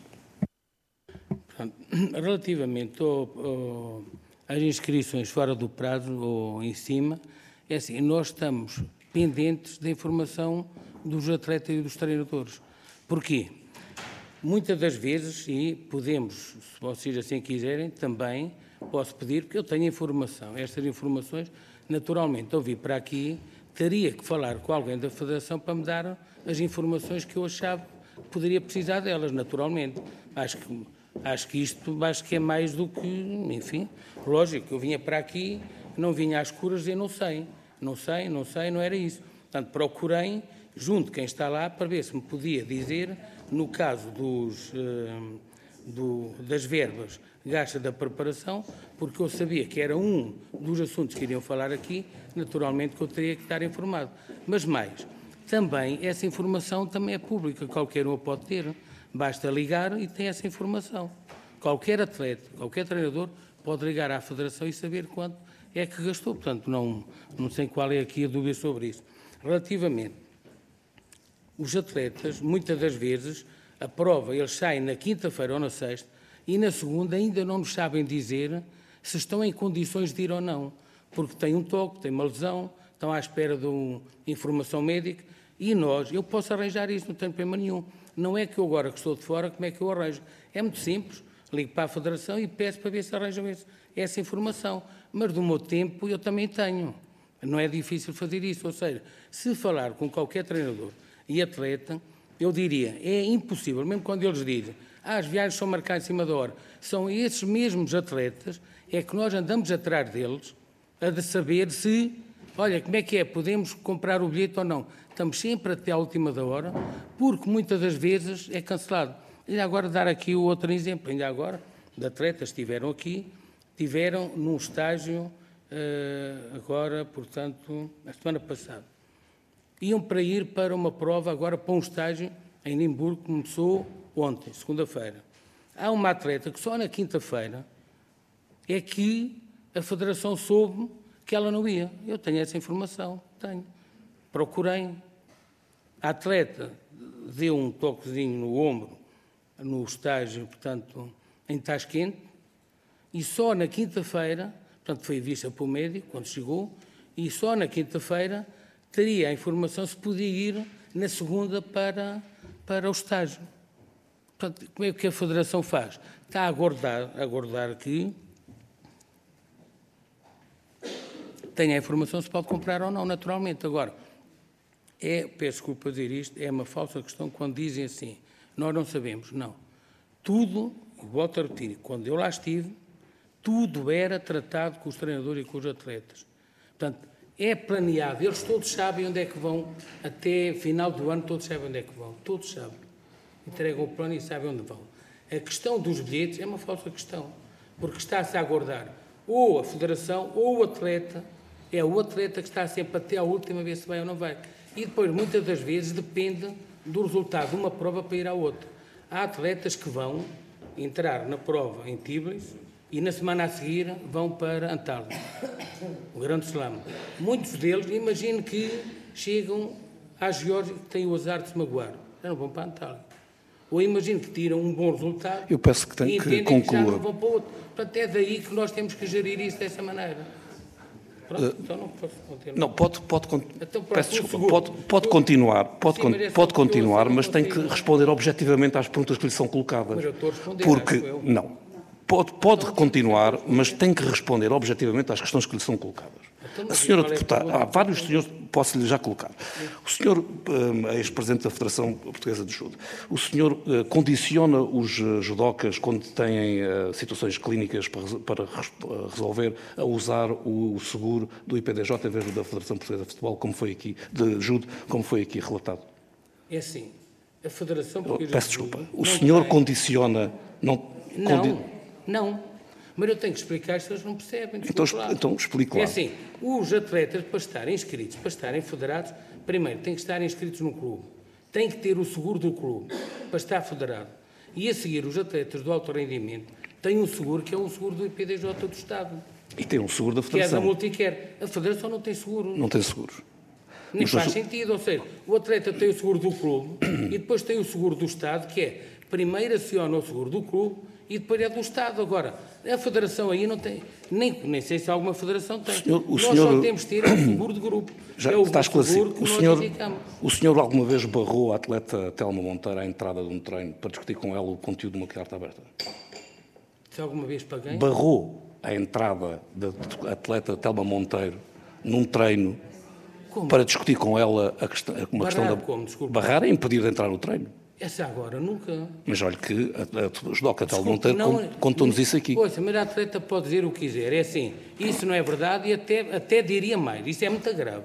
Relativamente ao, ao, às inscrições fora do prazo ou em cima, é assim, nós estamos pendentes da informação dos atletas e dos treinadores. Porquê? Muitas das vezes, e podemos, se vocês assim quiserem, também posso pedir, porque eu tenho informação. Estas informações, naturalmente, ao vir para aqui, teria que falar com alguém da Federação para me dar as informações que eu achava que poderia precisar delas, naturalmente. Acho que, acho que isto acho que é mais do que, enfim, lógico, eu vinha para aqui, não vinha às curas e não sei, não sei, não sei, não era isso. Portanto, procurei, junto de quem está lá, para ver se me podia dizer, no caso dos, uh, do, das verbas gastas da preparação, porque eu sabia que era um dos assuntos que iriam falar aqui, naturalmente que eu teria que estar informado. Mas mais, também essa informação também é pública, qualquer um a pode ter, basta ligar e tem essa informação. Qualquer atleta, qualquer treinador pode ligar à Federação e saber quanto é que gastou, portanto não, não sei qual é aqui a dúvida sobre isso. Relativamente, os atletas, muitas das vezes, a prova, eles saem na quinta-feira ou na sexta, e na segunda ainda não nos sabem dizer se estão em condições de ir ou não, porque têm um toque, têm uma lesão, estão à espera de uma informação médica, e nós, eu posso arranjar isso, não tenho problema nenhum. Não é que eu agora que estou de fora, como é que eu arranjo? É muito simples, ligo para a Federação e peço para ver se arranjam esse, essa informação. Mas do meu tempo eu também tenho. Não é difícil fazer isso, ou seja, se falar com qualquer treinador e atleta, eu diria, é impossível, mesmo quando eles dizem, ah, as viagens são marcadas em cima da hora, são esses mesmos atletas, é que nós andamos atrás deles, a de saber se, olha, como é que é, podemos comprar o bilhete ou não. Estamos sempre até à última da hora, porque muitas das vezes é cancelado. Ainda agora dar aqui o outro exemplo, ainda agora, de atletas que estiveram aqui, tiveram num estágio, uh, agora, portanto, a semana passada. Iam para ir para uma prova, agora para um estágio em Limburgo, que começou ontem, segunda-feira. Há uma atleta que só na quinta-feira é que a Federação soube que ela não ia. Eu tenho essa informação, tenho. Procurei. A atleta deu um toquezinho no ombro, no estágio, portanto, em Tasquente, e só na quinta-feira, portanto foi vista pelo médico quando chegou, e só na quinta-feira teria a informação se podia ir na segunda para, para o estágio. Portanto, como é que a Federação faz? Está a aguardar, a aguardar que tenha a informação se pode comprar ou não, naturalmente. Agora, é, peço desculpa dizer isto, é uma falsa questão quando dizem assim, nós não sabemos. Não. Tudo, volto a repetir, quando eu lá estive, tudo era tratado com os treinadores e com os atletas. Portanto, é planeado, eles todos sabem onde é que vão, até final do ano todos sabem onde é que vão, todos sabem. Entregam o plano e sabem onde vão. A questão dos bilhetes é uma falsa questão, porque está-se a aguardar ou a Federação ou o atleta, é o atleta que está sempre até à última vez se vai ou não vai. E depois, muitas das vezes, depende do resultado de uma prova para ir à outra. Há atletas que vão entrar na prova em Tiblis e na semana a seguir vão para Antalya, o Grande Slam. Muitos deles, imagino que chegam à Geórgia que têm o azar de se magoar, já não vão para Antalya. Ou imagino que tiram um bom resultado. Eu peço que tenha que conclua. Que já não vão para outro. Portanto, é daí que nós temos que gerir isso dessa maneira. Pronto, uh, então não posso continuar. Não, pode, pode, então, pronto, peço desculpa, pode, pode eu, continuar, pode, sim, con pode continuar, mas tem que consigo. responder objetivamente às perguntas que lhe são colocadas. Mas eu estou a responder, porque, eu. não, pode, pode então, continuar, mas tem que responder objetivamente às questões que lhe são colocadas. Então, a senhora deputada, há vários senhores, posso-lhe já colocar. O senhor, um, ex-presidente da Federação Portuguesa de Judo, o senhor uh, condiciona os uh, judocas quando têm uh, situações clínicas para, para uh, resolver a usar o, o seguro do I P D J em vez do da Federação Portuguesa de Futebol, como foi aqui, de Judo, como foi aqui relatado? É assim, a Federação Portuguesa Peço de Judo... desculpa, o senhor tem... condiciona... Não, não, condi... não. Mas eu tenho que explicar se eles não percebem. Então, então explique lá. É assim, os atletas, para estarem inscritos, para estarem federados, primeiro têm que estar inscritos no clube. Têm que ter o seguro do clube para estar federado. E a seguir, os atletas do alto rendimento têm um seguro que é um seguro do I P D J do Estado. E tem um seguro da Federação. Que é da Multicare. A Federação não tem seguro. Não tem seguro. Nem Mas faz nós... sentido. Ou seja, o atleta tem o seguro do clube e depois tem o seguro do Estado, que é, primeiro aciona o seguro do clube e depois é do Estado. Agora, a Federação aí não tem, nem, nem sei se alguma Federação tem. O senhor, o nós senhor, só temos de ter um seguro de grupo. Já é o está esclarecido. O senhor, indicamos. o senhor alguma vez barrou a atleta Telma Monteiro à entrada de um treino para discutir com ela o conteúdo de uma carta aberta? Se alguma vez paguei? Barrou a entrada da atleta Telma Monteiro num treino como? Para discutir com ela a questão, uma Barrar questão da... Como? Desculpa. Barrar é impedir de entrar no treino. Essa agora, nunca. Mas olha que a judoca Telma Monteiro contou-nos isso aqui. Pois, a primeira atleta pode dizer o que quiser. É assim, isso não é verdade e até, até diria mais. Isso é muito grave.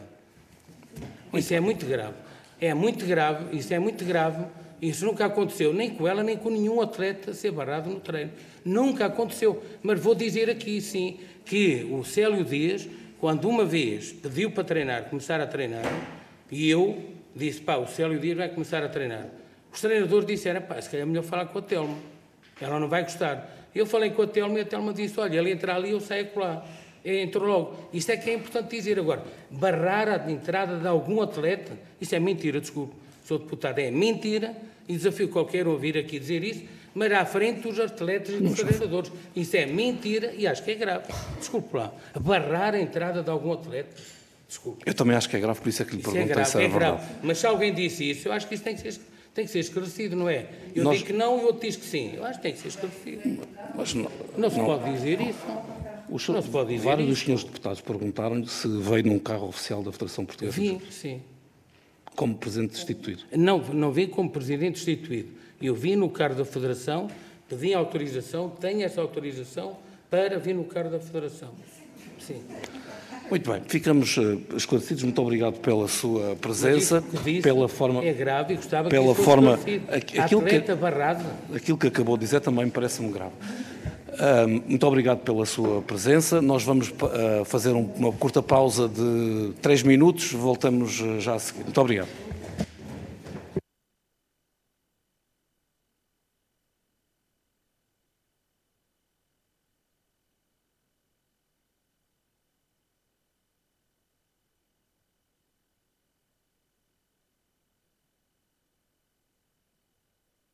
Isso é muito grave. É muito grave, isso é muito grave. Isso nunca aconteceu, nem com ela, nem com nenhum atleta ser barrado no treino. Nunca aconteceu. Mas vou dizer aqui, sim, que o Célio Dias, quando uma vez pediu para treinar, começar a treinar, e eu disse, pá, o Célio Dias vai começar a treinar. Os treinadores disseram, pá, se calhar é melhor falar com a Telma. Ela não vai gostar. Eu falei com a Telma e a Telma disse, olha, ele entra ali, eu saio lá. Entrou logo. Isto é que é importante dizer agora. Barrar a entrada de algum atleta, isso é mentira, desculpe, sou deputado, é mentira, e desafio qualquer um a vir aqui dizer isso, mas à frente dos atletas e dos treinadores. Isso é mentira e acho que é grave. Desculpe lá. Barrar a entrada de algum atleta, desculpe. Eu também acho que é grave, por isso é que lhe isso perguntei é grave, se era é verdade. grave. Mas se alguém disse isso, eu acho que isso tem que ser... Tem que ser esclarecido, não é? Eu Nós... digo que não e o outro diz que sim. Eu acho que tem que ser esclarecido. Mas não, não se não. pode dizer isso. O senhor, não se pode dizer vários isso. dos senhores deputados perguntaram-lhe se veio num carro oficial da Federação Portuguesa. Vim, sim. Como presidente destituído? Não, não vim como presidente destituído. Eu vim no cargo da Federação, pedi autorização, tenho essa autorização para vir no cargo da Federação. Sim. Muito bem, ficamos uh, esclarecidos. Muito obrigado pela sua presença, que disse, pela forma, é grave e gostava pela que forma, aquilo que barrado. aquilo que acabou de dizer também me parece-me grave. Uh, muito obrigado pela sua presença. Nós vamos uh, fazer um, uma curta pausa de três minutos. Voltamos uh, já a seguir. Muito obrigado.